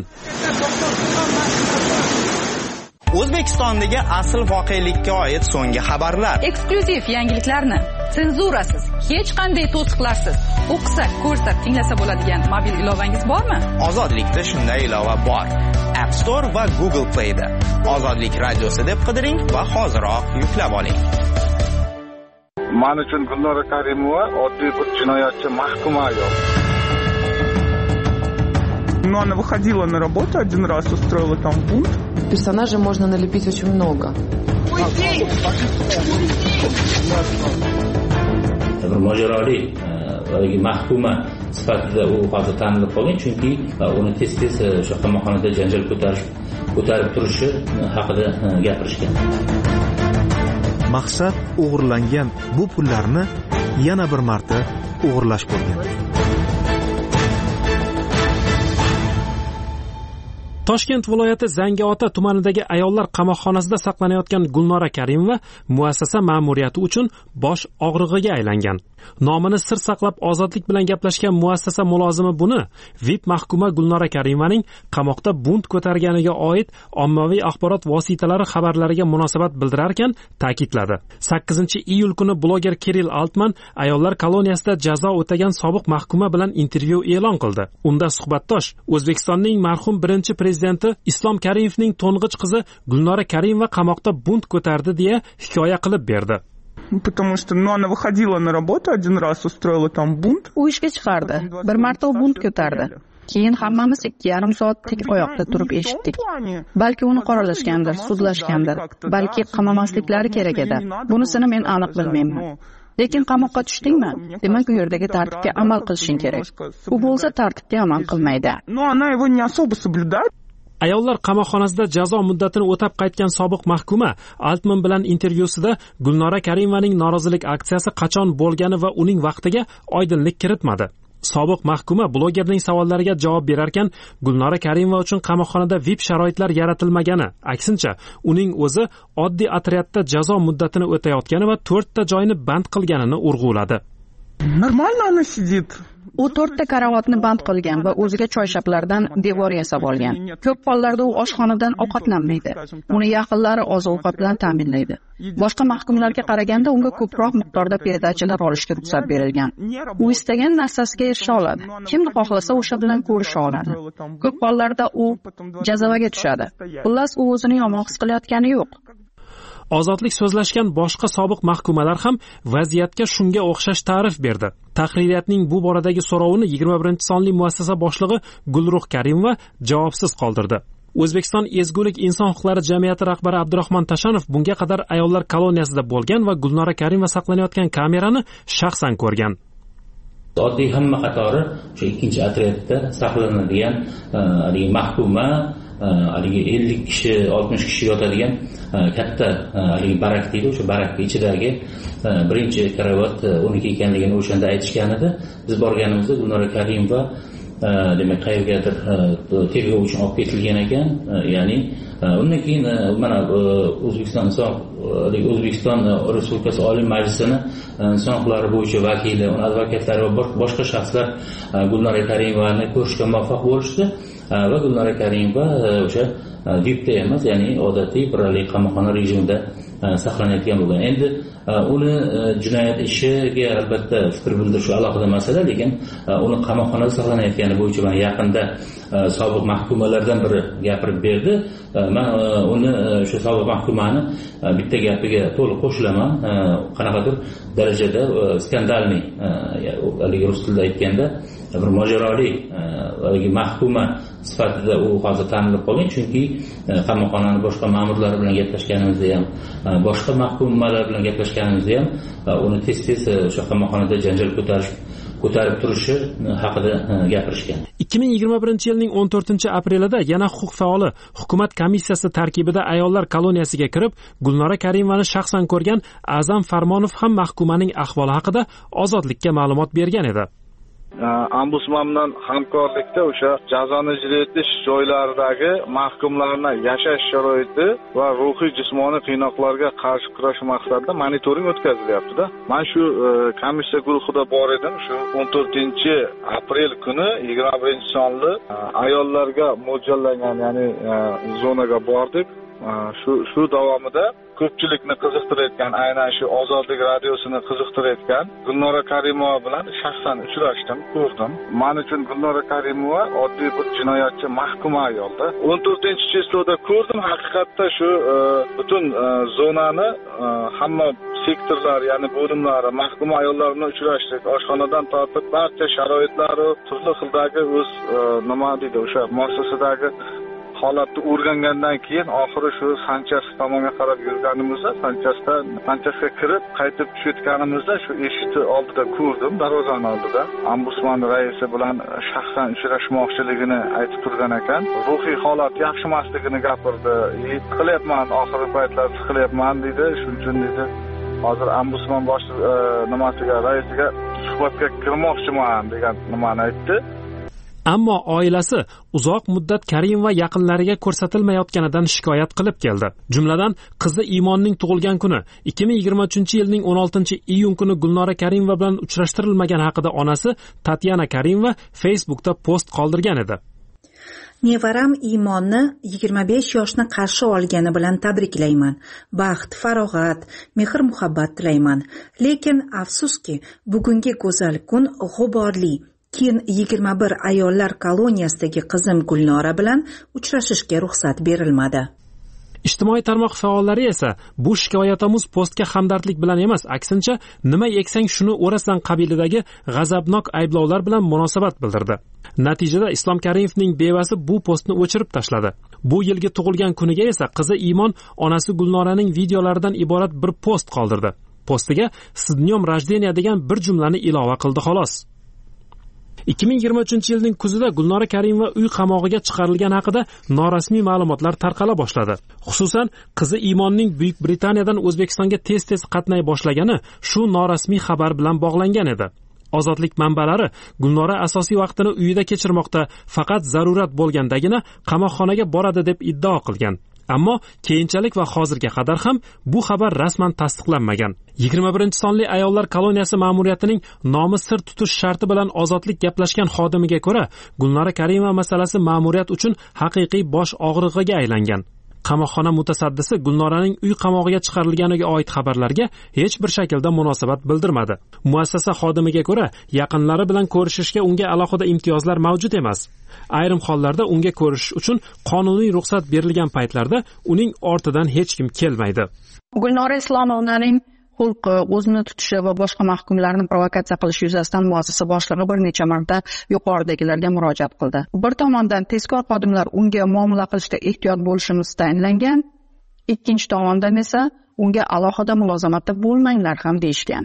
O'zbekistondagi asl voqelikka oid so'nggi xabarlar. Eksklyuziv yangiliklarni senzurasiz, hech qanday to'siqlarsiz o'qisa, ko'rsa, tinglasa bo'ladigan mobil ilovangiz bormi? Ozodlikda shunday ilova bor. App Store va Google Play'da Ozodlik radiosi deb qidiring va hoziroq yuklab oling. Men uchun Gulnora Karimova oddiy bir jinoyatchi mahkum ayol. Но она выходила на работу, один раз устроила там бунт. Персонажей можно налепить очень много. Bir mojaroli valigi mahkuma sifatida u hozir tanilib qolgan, chunki uni tez-tez o'sha qamoqxonada janjal ko'tarish ko'tarib turishi haqida gapirishgan. Maqsad o'g'irlangan bu pullarni yana bir marta o'g'irlash bo'lgan. Toshkent viloyati Zangiota tumanidagi ayollar qamoqxonasida saqlanayotgan Gulnora Karimova muassasa ma'muriyati uchun bosh og'rig'iga aylangan. Nomini sir saqlab ozodlik bilan gaplashgan muassasa mulozimi buni V I P mahkuma Gulnora Karimovaning qamoqda bunt ko'targaniga oid ommaviy axborot vositalari xabarlariga munosabat bildirar ekan ta'kidladi. sakkizinchi iyul kuni bloger Kirill Altman ayollar koloniyasida jazo o'tagan sobiq mahkuma bilan intervyu e'lon qildi. Unda suhbatdosh O'zbekistonning marhum birinchi prezidenti Islom Karimovning to'ng'ich qizi Gulnora Karimova qamoqda bunt ko'tardi deya hikoya qilib berdi. Потому что ну, она выходила на работу, один раз устроила там бунт. U ishga chiqardi. Bir marta u bunt ko'tardi. Keyin hammamiz ikki yarim soat tik oyoqda turib eshitdik. Balki uni qoralashgandir, sudlashgandir, balki qamamasliklari kerak edi. Bunisini men aniq bilmayman. Lekin qamoqqa tushdingmi? Demak, u yerdagi tartibga amal qilishing kerak. U bo'lsa tartibga amal qilmaydi. Но она его не особо соблюдает. Ayollar qamoqxonasida jazo muddatini o'tab qaytgan sobiq mahkuma Altman bilan intervyusida Gulnora Karimovaning norozilik aksiyasi qachon bo'lgani va uning vaqtiga oydinlik kiritmadi. Sobiq mahkuma blogerning savollariga javob berar ekan, Gulnora Karimova uchun qamoqxonada V I P sharoitlar yaratilmagani, aksincha, uning o'zi oddiy otryadda jazo muddatini o'tayotgani va to'rtta joyni band qilganini urg'uladi. Нормально она сидит. U to'rtta karavotni band qilgan va o'ziga choyshablardan devor yasab olgan. Ko'p hollarda u oshxonadan ovqatlanmaydi. Uni yaqinlari oziq-ovqat bilan ta'minlaydi. Boshqa mahkumlarga qaraganda unga ko'proq miqdorda perdachilar olishga ruxsat berilgan. U istagan narsasiga erisha oladi. Kimni xohlasa o'sha bilan ko'risha oladi. Ko'p hollarda u jazavaga tushadi. Xullas, u o'zini yomon his qilayotgani yo'q. Ozodlik so'zlashgan boshqa sobiq mahkumalar ham vaziyatga shunga o'xshash ta'rif berdi. Tahririyatning bu boradagi so'rovini yigirma birinchi sonli muassasa boshlig'i Gulruh Karimova javobsiz qoldirdi. O'zbekiston ezgulik inson huquqlari jamiyati rahbari Abdurahmon Tashanov bunga qadar ayollar koloniyasida bo'lgan va Gulnora Karimova saqlanayotgan kamerani shaxsan ko'rgan. Oddiy hamma qatori o'sha ikkinchi otryadda saqlanadigan haligi mahkuma, haligi ellik kishi, oltmish kishi yotadigan katta haligi barak deydi, o'sha barakning ichidagi birinchi karavot uniki ekanligini o'shanda aytishgan edi. Biz borganimizda Gulnora Karimova demak qayergadir tergov uchun olib ketilgan ekan. Ya'ni undan keyin mana O'zbekiston O'zbekiston Respublikasi Oliy Majlisining inson huquqlari bo'yicha vakili, uning advokatlari va boshqa shaxslar Gulnora Karimovani ko'rishga muvaffaq bo'lishdi va Gulnora Karimova o'sha V I P da emas, ya'ni odatiy bir qamoqxona rejimida saqlanayotgan bo'lgan. Endi uni jinoyat ishiga albatta fikr bildirish alohida masala, lekin uni qamoqxonada saqlanayotgani bo'yicha men yaqinda sobiq mahkumalardan biri gapirib berdi. Men uni o'sha sobiq mahkumani bitta gapiga to'liq qo'shilaman. Qanaqadir darajada skandalniy, haligi rus tilida aytganda bir mojaroli haligi mahkuma sifatida u hozir tanilib qolgan, chunki qamoqxonani boshqa ma'murlari bilan gaplashganimizda ham, boshqa mahkumalar bilan gaplashganimizda ham uni tez-tez o'sha qamoqxonada janjal ko'tarish ko'tarib turishi haqida gapirishgan. ikki ming yigirma birinchi yilning o'n to'rtinchi aprelida yana huquq faoli hukumat komissiyasi tarkibida ayollar koloniyasiga kirib, Gulnora Karimovani shaxsan ko'rgan A'zam Farmonov ham mahkumaning ahvoli haqida ozodlikka ma'lumot bergan edi. Ombudsman bilan hamkorlikda o'sha jazoni ijro etish joylaridagi mahkumlarning yashash sharoiti va ruhiy jismoniy qiynoqlarga qarshi kurash maqsadida monitoring o'tkazilyapti-da. Men shu komissiya guruhida bor edim. Shu o'n to'rtinchi aprel kuni yigirma birinchi sonli ayollarga mo'ljallangan, ya'ni zonaga bordik. Shu shu davomida ko'pchilikni qiziqtirayotgan, aynan shu Ozodlik radiosini qiziqtirayotgan Gulnora Karimova bilan shaxsan uchrashdim, ko'rdim. Men uchun Gulnora Karimova oddiy bir jinoyatchi mahkuma ayolda. o'n to'rtinchi cheslovda ko'rdim, haqiqatda shu butun zonani hamma sektorlar, ya'ni bo'limlari, mahkuma ayollar bilan uchrashdik. Oshxonadan tortib barcha sharoitlari, turli xildagi o'z nima deydi, o'sha muassasadagi holatni o'rgangandan keyin oxiri shu Sanchas tomonga qarab yurganimizda, Sanchasda Sanchasga kirib qaytib tushayotganimizda shu eshikni oldida ko'rdim, darvozani oldida. Ombudsman raisi bilan shaxsan uchrashmoqchiligini aytib turgan ekan. Ruhiy holat yaxshi emasligini gapirdi. Siqilyapman, oxirgi paytlar siqilyapman dedi. Shuning uchun dedi, hozir ombudsman bosh nimasiga, raisiga suhbatga kirmoqchiman degan nimani aytdi. Ammo oilasi uzoq muddat Karim va yaqinlariga ko'rsatilmayotganidan shikoyat qilib keldi. Jumladan, qizi Imonning tug'ilgan kuni ikki ming yigirma uchinchi yilning o'n oltinchi iyun kuni Gulnora Karimova bilan uchrashtirilmagan haqida onasi Tatyana Karimova Facebookda post qoldirgan edi. Nevaram Imonni yigirma besh yoshni qarshi olgani bilan tabriklayman. Baxt, farog'at, mehr-muhabbat tilayman. Lekin afsuski, bugungi go'zal kun g'uborli. Keyin yigirma bir ayollar koloniyasidagi qizim Gulnora bilan uchrashishga ruxsat berilmadi. Ijtimoiy tarmoq faollari esa bu shikoyatomuz postga hamdardlik bilan emas, aksincha nima eksang shuni o'rasan qabilidagi g'azabnok ayblovlar bilan munosabat bildirdi. Natijada Islom Karimovning bevasi bu postni o'chirib tashladi. Bu yilgi tug'ilgan kuniga esa qizi Imon onasi Gulnoraning videolaridan iborat bir post qoldirdi. Postiga "S dnyom rajdeniya" degan bir jumlani ilova qildi xolos. ikki ming yigirma uchinchi yilning kuzida Gulnora Karimova uy qamog'iga chiqarilgan haqida norasmiy ma'lumotlar tarqala boshladi. Xususan, qizi Imonning Buyuk Britaniyadan O'zbekistonga tez-tez qatnay boshlagani shu norasmiy xabar bilan bog'langan edi. Ozodlik manbalari Gulnora asosiy vaqtini uyida kechirmoqda, faqat zarurat bo'lgandagina qamoqxonaga boradi deb iddao qilgan. Ammo keyinchalik va hozirga qadar ham bu xabar rasman tasdiqlanmagan. yigirma birinchi sonli ayollar koloniyasi ma'muriyatining nomi sir tutish sharti bilan ozodlik gaplashgan xodimiga ko'ra, Gulnora Karimova masalasi ma'muriyat uchun haqiqiy bosh og'rig'iga aylangan. Qamoqxona mutasaddisi Gulnoraning uy qamog'iga chiqarilganiga oid xabarlarga hech bir shaklda munosabat bildirmadi. Muassasa xodimiga ko'ra, yaqinlari bilan ko'rishishga unga alohida imtiyozlar mavjud emas. Ayrim hollarda unga ko'rishish uchun qonuniy ruxsat berilgan paytlarda uning ortidan hech kim kelmaydi. Gulnora Islomovnaning xulqi, o'zini tutishi va boshqa mahkumlarni provokatsiya qilish yuzasidan muassasa boshlig'i bir necha marta yuqoridagilarga murojaat qildi. Bir tomondan tezkor xodimlar unga muomala qilishda ehtiyot bo'lishimiz tayinlangan, ikkinchi tomondan esa unga alohida mulozamatda bo'lmanglar ham deyishgan.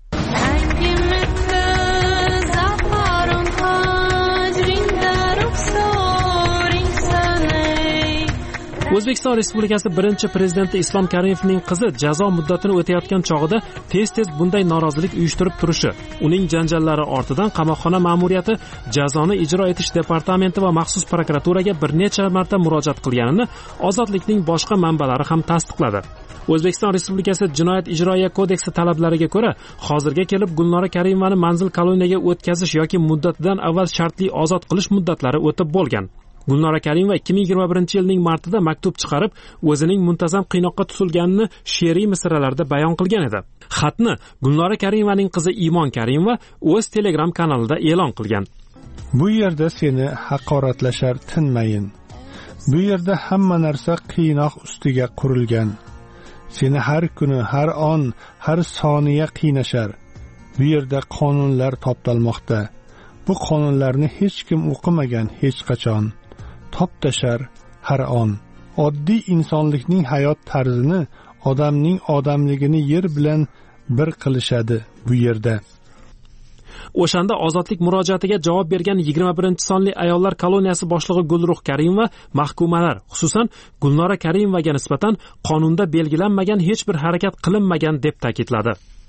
O'zbekiston Respublikasi birinchi prezidenti Islom Karimovning qizi jazo muddatini o'tayotgan chog'ida tez-tez bunday norozilik uyushtirib turishi, uning janjallari ortidan qamoqxona ma'muriyati jazoni ijro etish departamenti va maxsus prokuraturaga bir necha marta murojaat qilganini Ozodlikning boshqa manbalari ham tasdiqladi. O'zbekiston Respublikasi Jinoyat ijroiya kodeksi talablariga ko'ra, hozirga kelib Gulnora Karimovani manzil koloniyaga o'tkazish yoki muddatidan avval shartli ozod qilish muddatlari o'tib bo'lgan. Gulnora Karimova ikki ming yigirma birinchi yilning martida maktub chiqarib, o'zining muntazam qiynoqqa tutilganini she'riy misralarda bayon qilgan edi. Xatni Gulnora Karimovaning qizi Imon Karimova o'z Telegram kanalida e'lon qilgan. Bu yerda seni haqoratlashar tinmayin. Bu yerda hamma narsa qiynoq ustiga qurilgan. Seni har kuni, har on, har soniya qiynashar. Bu yerda qonunlar toptalmoqda. Bu qonunlarni hech kim o'qimagan hech qachon. Toptashar har on. Oddiy insonlikning hayot tarzini, odamning odamligini yer bilan bir qilishadi bu yerda. O'shanda ozodlik murojaatiga javob bergan yigirma birinchi sonli ayollar koloniyasi boshlig'i Gulruh Karimova mahkumalar, xususan Gulnora Karimovaga nisbatan qonunda belgilanmagan hech bir harakat qilinmagan deb ta'kidladi.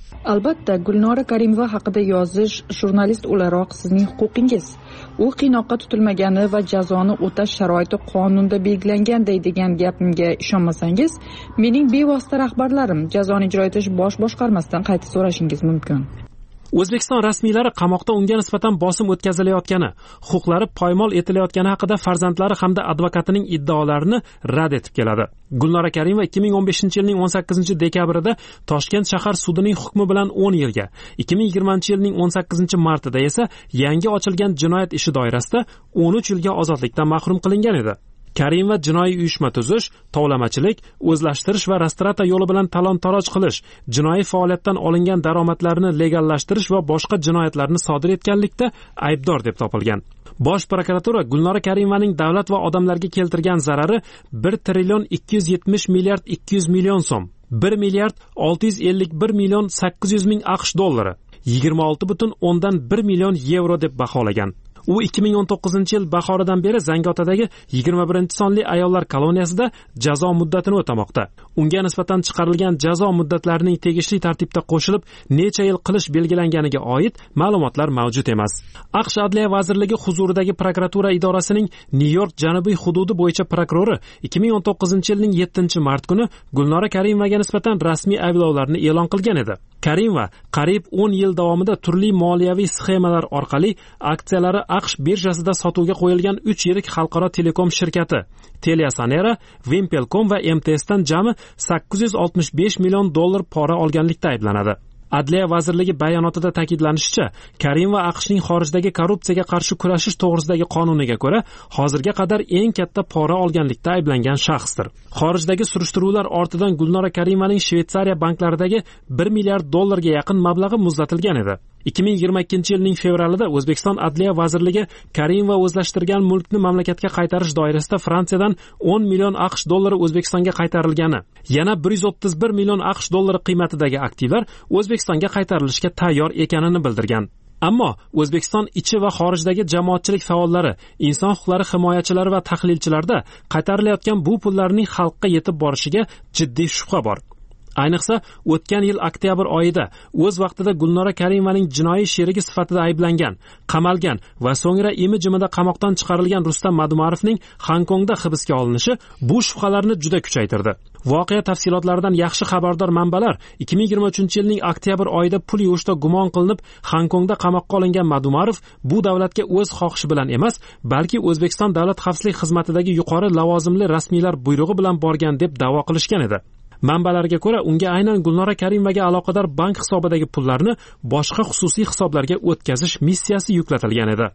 Albatta, Gulnora Karimova haqida yozish jurnalist o'laroq sizning huquqingiz. U qiynoqqa tutilmagani va jazoni o'tash sharoiti qonunda belgilangan deydigan gapimga ishonmasangiz, mening bevosita rahbarlarim jazoni ijro etish bosh boshqarmasidan qayta so'rashingiz mumkin. O'zbekiston rasmiylari qamoqda unga nisbatan bosim o'tkazilayotgani, huquqlari poymol etilayotgani haqida farzandlari hamda advokatining iddaolarini rad etib keladi. Gulnora Karimova ikki ming o'n beshinchi yilning o'n sakkizinchi dekabrida Toshkent shahar sudining hukmi bilan o'n yilga, ikki ming yigirmanchi yilning o'n sakkizinchi martida esa yangi ochilgan jinoyat ishi doirasida o'n uch yilga ozodlikdan mahrum qilingan edi. Karimova jinoiy uyushma tuzish, tovlamachilik, o'zlashtirish va restrata yo'li bilan talon-taroj qilish, jinoiy faoliyatdan olingan daromadlarni legallashtirish va boshqa jinoyatlarni sodir etganlikda aybdor deb topilgan. Bosh prokuratura Gulnora Karimovaning davlat va odamlarga keltirgan zarari bir trillion ikki yuz yetmish milliard ikki yuz million so'm, bir milliard olti yuz ellik bir million sakkiz yuz ming AQSh dollari, yigirma olti butun o'ndan bir million yevro deb baholagan. U ikki ming o'n to'qqizinchi yil bahoridan beri Zangiotadagi yigirma birinchi sonli ayollar koloniyasida jazo muddatini o'tamoqda. Unga nisbatan chiqarilgan jazo muddatlarining tegishli tartibda qo'shilib, necha yil qilish belgilanganiga oid ma'lumotlar mavjud emas. AQSh Adliya vazirligi huzuridagi prokuratura idorasining Nyu-York janubiy hududi bo'yicha prokurori ikki ming o'n to'qqizinchi yilning yettinchi mart kuni Gulnora Karimovaga nisbatan rasmiy ayblovlarni e'lon qilgan edi. Karimova qariyb o'n yil davomida turli moliyaviy sxemalar orqali aksiyalari AQSh birjasida sotuvga qo'yilgan uch yirik xalqaro telekom shirkati TeliaSonera, Wimpelcom va M T S dan jami sakkiz yuz oltmish besh million dollar pora olganlikda ayblanadi. Adliya vazirligi bayonotida ta'kidlanishicha, Karimova AQShning xorijdagi korrupsiyaga qarshi kurashish to'g'risidagi qonuniga ko'ra hozirga qadar eng katta pora olganlikda ayblangan shaxsdir. Xorijdagi surishtiruvlar ortidan Gulnora Karimovaning Shveysariya banklaridagi bir milliard dollarga yaqin mablag'i muzlatilgan edi. ikki ming yigirma ikkinchi yilning fevralida O'zbekiston Adliya vazirligi Karimova o'zlashtirgan mulkni mamlakatga qaytarish doirasida Fransiyadan o'n million AQSh dollari O'zbekistonga qaytarilgani, yana bir yuz o'ttiz bir million AQSh dollari qiymatidagi aktivlar O'zbekistonga qaytarilishga tayyor ekanini bildirgan. Ammo O'zbekiston ichi va xorijdagi jamoatchilik faollari, inson huquqlari himoyachilari va tahlilchilarda qaytarilayotgan bu pullarning xalqqa yetib borishiga jiddiy shubha bor. Ayniqsa, o'tgan yil oktyabr oyida o'z vaqtida Gulnora Karimovaning jinoiy sherigi sifatida ayblangan, qamalgan va so'ngra imi-jimida qamoqdan chiqarilgan Rustam Madumarovning Hongkongda hibsga olinishi bu shubhalarni juda kuchaytirdi. Voqea tafsilotlaridan yaxshi xabardor manbalar ikki ming yigirma uchinchi yilning oktyabr oyida pul yuvishda gumon qilinib Hongkongda qamoqqa olingan Madumarov bu davlatga o'z xohishi bilan emas, balki O'zbekiston Davlat xavfsizlik xizmatidagi yuqori lavozimli rasmiylar buyrug'i bilan borgan deb da'vo qilishgan edi. Manbalarga ko'ra, unga aynan Gulnora Karimovaga aloqador bank hisobidagi pullarni boshqa xususiy hisoblarga o'tkazish missiyasi yuklatilgan edi.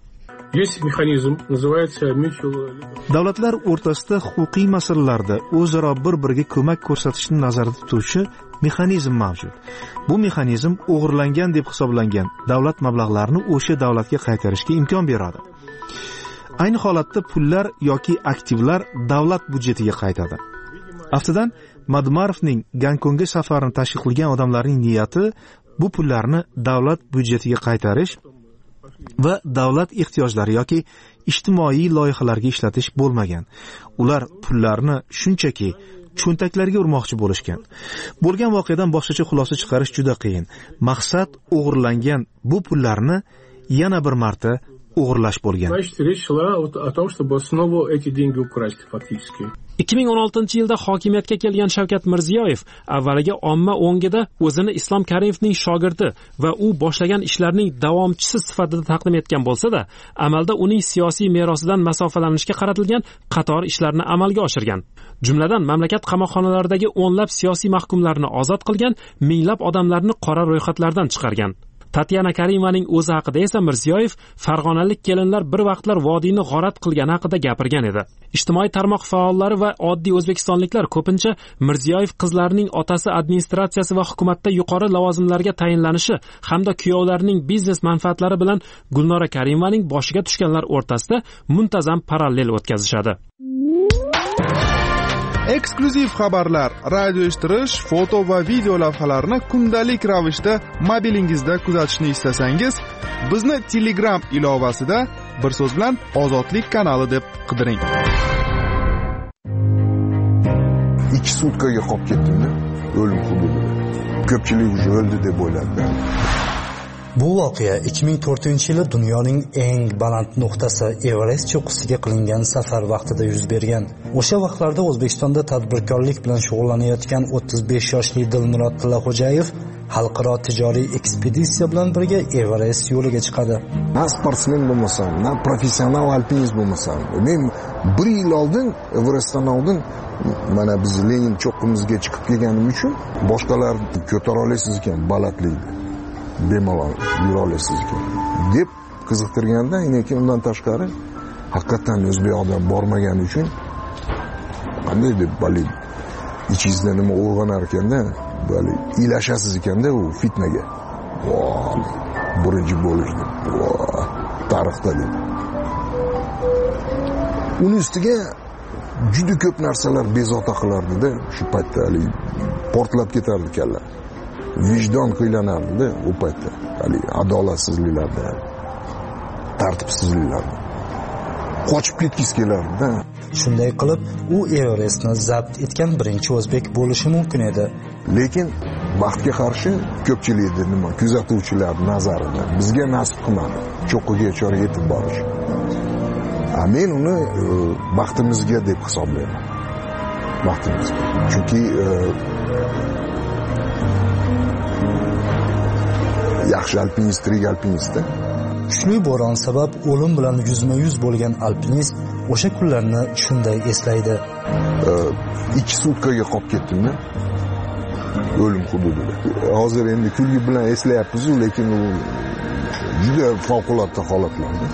Davlatlar o'rtasida huquqiy masalalarda o'zaro bir-biriga ko'mak ko'rsatishni nazarda tutuvchi mexanizm mavjud. Bu mexanizm o'g'irlangan deb hisoblangan davlat mablag'larini o'sha davlatga qaytarishga imkon beradi. Ayni holatda pullar yoki aktivlar davlat budjetiga qaytadi. Aftidan Madumarovning Gonkongga safarini tashkil qilgan odamlarning niyati bu pullarni davlat budjetiga qaytarish va davlat ehtiyojlari yoki ijtimoiy loyihalarga ishlatish bo'lmagan. Ular pullarni shunchaki cho'ntaklarga urmoqchi bo'lishgan. Bo'lgan voqeadan boshqacha xulosa chiqarish juda qiyin. Maqsad o'g'irlangan bu pullarni yana bir marta o'g'irlash bo'lgan. ikki ming o'n oltinchi yilda hokimiyatga kelgan Shavkat Mirziyoyev avvaliga omma o'ngida o'zini Islom Karimovning shogirdi va u boshlagan ishlarning davomchisi sifatida taqdim etgan bo'lsa-da, amalda uning siyosiy merosidan masofalanishga qaratilgan qator ishlarni amalga oshirgan. Jumladan, mamlakat qamoqxonalaridagi o'nlab siyosiy mahkumlarni ozod qilgan, minglab odamlarni qora ro'yxatlardan chiqargan. Tatyana Karimovaning o'zi haqida esa Mirziyoyev farg'onalik kelinlar bir vaqtlar vodiyni g'orat qilgani haqida gapirgan edi. Ijtimoiy tarmoq faollari va oddiy o'zbekistonliklar ko'pincha Mirziyoyev qizlarining otasi administratsiyasi va hukumatda yuqori lavozimlarga tayinlanishi hamda kuyovlarining biznes manfaatlari bilan Gulnora Karimovaning boshiga tushganlar o'rtasida muntazam parallel o'tkazishadi. Eksklyuziv xabarlar, radio eshittirish, foto va video lavhalarni kundalik ravishda mobilingizda kuzatishni istasangiz, bizni Telegram ilovasida bir so'z bilan Ozodlik kanali deb qidiring. ikki sutkaga qolib ketdim-da, o'lim hududida. ko'pchilik уже o'ldi deb o'yladi. Bu voqea ikki ming to'rtinchi yili dunyoning eng baland nuqtasi Everest cho'qqisiga qilingan safar vaqtida yuz bergan. O'sha vaqtlarda O'zbekistonda tadbirkorlik bilan shug'ullanayotgan o'ttiz besh yoshli Dilmurod Tillaxo'jayev xalqaro tijoriy ekspeditsiya bilan birga Everest yo'liga chiqadi. Na sportsmen bo'lmasam, na professional alpinist bo'lmasam, men bir yil oldin Everestdan oldin mana biz Lenin cho'qqimizga chiqib kelganim uchun boshqalar ko'tara olasiz ekan balandlikni. Bemalol yura olasiz ekan deb qiziqtirganda, lekin undan tashqari haqiqatan o'zbek odam bormagani uchun qanday deb bali ichingizda nima uyg'onar ekanda, bali ilashasiz ekanda u fitnaga. Voy, birinchi bo'lishdi. Voy, tarixda deb. Uning ustiga juda ko'p narsalar bezovta qilardi-da, shu paytda hali portlab ketardi kalla. Vijdon qiynanardi u paytda. Hali adolatsizliklarda, tartibsizliklarda. Qochib ketgisi kelardi-da. Shunday qilib, u Everestni zabt etgan birinchi o'zbek bo'lishi mumkin edi. Lekin baxtga qarshi ko'pchilikda nima kuzatuvchilar nazarida bizga nasib qilmadi cho'qqiga yetib borish. Men uni baxtimizga deb hisoblayman. Baxtimizga. Chunki yaxshi alpinist, tirik alpinistda. Kuchli bo'ron sabab o'lim bilan yuzma-yuz bo'lgan alpinist o'sha kunlarni shunday eslaydi. ikki sutkaga qolib ketdim-da. O'lim hududida. Hozir endi kulgi bilan eslayapmiz, lekin u juda favqulodda holatlarda.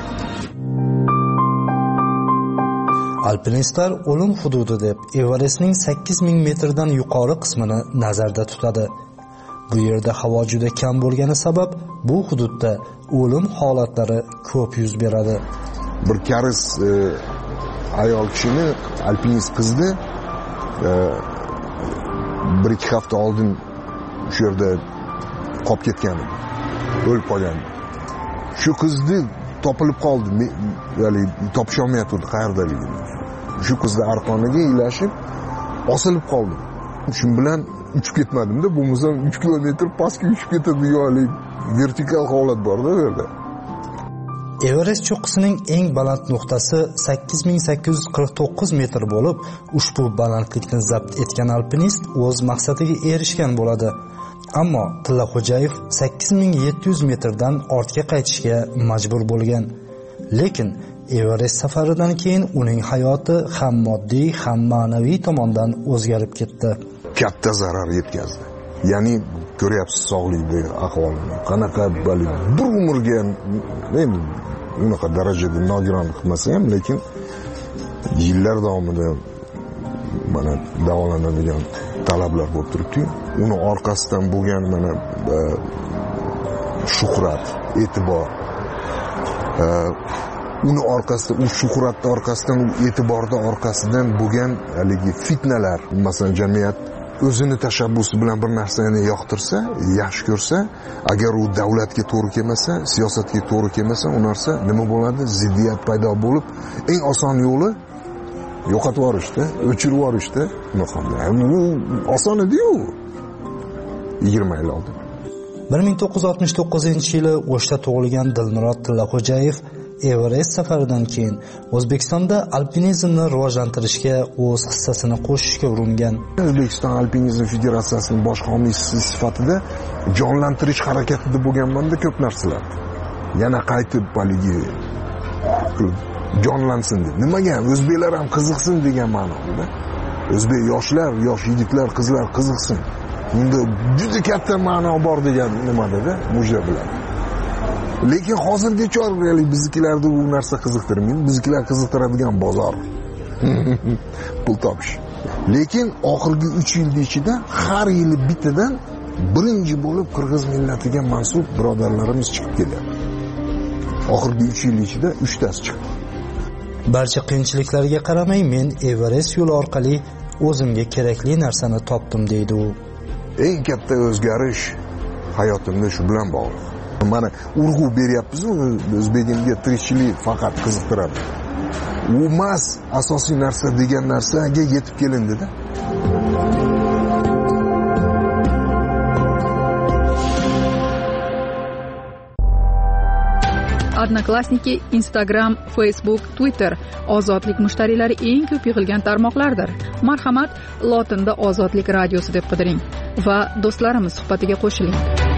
Alpinistlar o'lim hududi deb Everestning sakkiz ming metrdan yuqori qismini nazarda tutadi. Bu yerda havo juda kam bo'lgani sabab bu hududda o'lim holatlari ko'p yuz beradi. Bir karis e, ayol kishini alpinist qizni e, bir ikki hafta oldin shu yerda qolib ketgan edi. O'lib qolgan. Shu qizni topilib qoldi. Ya'ni topish olmayapti qayerdaligini. Shu qizni arqoniga ilashib osilib qoldi. Shu bilan uchib ketmadim-da, bo'lmasam uch kilometr pastga uchib ketadigan vertikal holat bor-da bu yerda. Everest cho'qqisining eng baland nuqtasi sakkiz ming sakkiz yuz qirq to'qqiz metr bo'lib, ushbu balandlikni zabt etgan alpinist o'z maqsadiga erishgan bo'ladi. Ammo Tillaxo'jayev sakkiz ming yetti yuz metrdan ortga qaytishga majbur bo'lgan. Lekin Everest safaridan keyin uning hayoti ham moddiy, ham ma'naviy tomondan o'zgarib ketdi. Katta zarar yetkazdi. Ya'ni ko'ryapsiz sog'lig'idagi ahvolini. Qanaqa bali bir umrga endi unaqa darajada nogiron qilmasa ham, lekin yillar davomida mana davolanadigan talablar bo'lib turibdi. Uni orqasidan bo'lgan mana shuhrat, e'tibor, uni orqasida, u shuhratning orqasidan, u e'tiborning orqasidan bo'lgan haligi fitnalar, masalan jamiyat o'zini tashabbusi bilan bir narsani yoqtirsa, yaxshi ko'rsa, agar u davlatga to'g'ri kelmasa, siyosatga to'g'ri kelmasa, u narsa nima bo'ladi? Ziddiyat paydo bo'lib, eng oson yo'li yo'qotib yuborishda, o'chirib yuborishda. Bu oson edi-yu. yigirma yil oldin. bir ming to'qqiz yuz oltmish to'qqizinchi yili O'shda tug'ilgan Dilmurod Tillaxo'jayev Everest safaridan keyin O'zbekistonda alpinizmni rivojlantirishga o'z hissasini qo'shishga uringan. O'zbekiston Alpinizm Federatsiyasining bosh homiysi sifatida jonlantirish harakatida bo'lganman-da ko'p narsalar. Yana qaytib haligi jonlansin deb. Nimaga? O'zbeklar ham qiziqsin degan ma'noda. O'zbek yoshlar, yosh yigitlar, qizlar qiziqsin. Bunda juda katta ma'no bor degan nimada-da, mujda bilan. Lekin hozirgacha biznikilarda u narsa qiziqtirmaydi. Biznikilar qiziqtiradigan bozor. Pul topish. Lekin oxirgi uch yil ichida har yili bittadan birinchi bo'lib qirg'iz millatiga mansub birodarlarimiz chiqib kelyapti. Oxirgi uch yil ichida uch tasi chiqdi. Barcha qiyinchiliklarga qaramay men Everest yo'li orqali o'zimga kerakli narsani topdim deydi u. Eng katta o'zgarish hayotimda shu bilan bog'liq. Mana urg'u beryapmiz, o'zbegimga tirikchilik faqat qiziqtiradi. U emas asosiy narsa degan narsaga yetib kelindida. Odnoklassniki, Instagram, Facebook, Twitter ozodlik mushtariylari eng ko'p yig'ilgan tarmoqlardir. Marhamat, lotinda ozodlik radiosi deb qidiring va do'stlarimiz suhbatiga qo'shiling.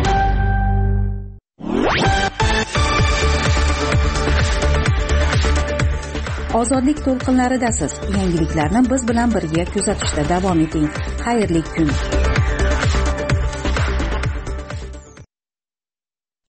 Ozodlik to'lqinlaridasiz. Yangiliklarni biz bilan birga kuzatishda davom eting. Xayrli kun.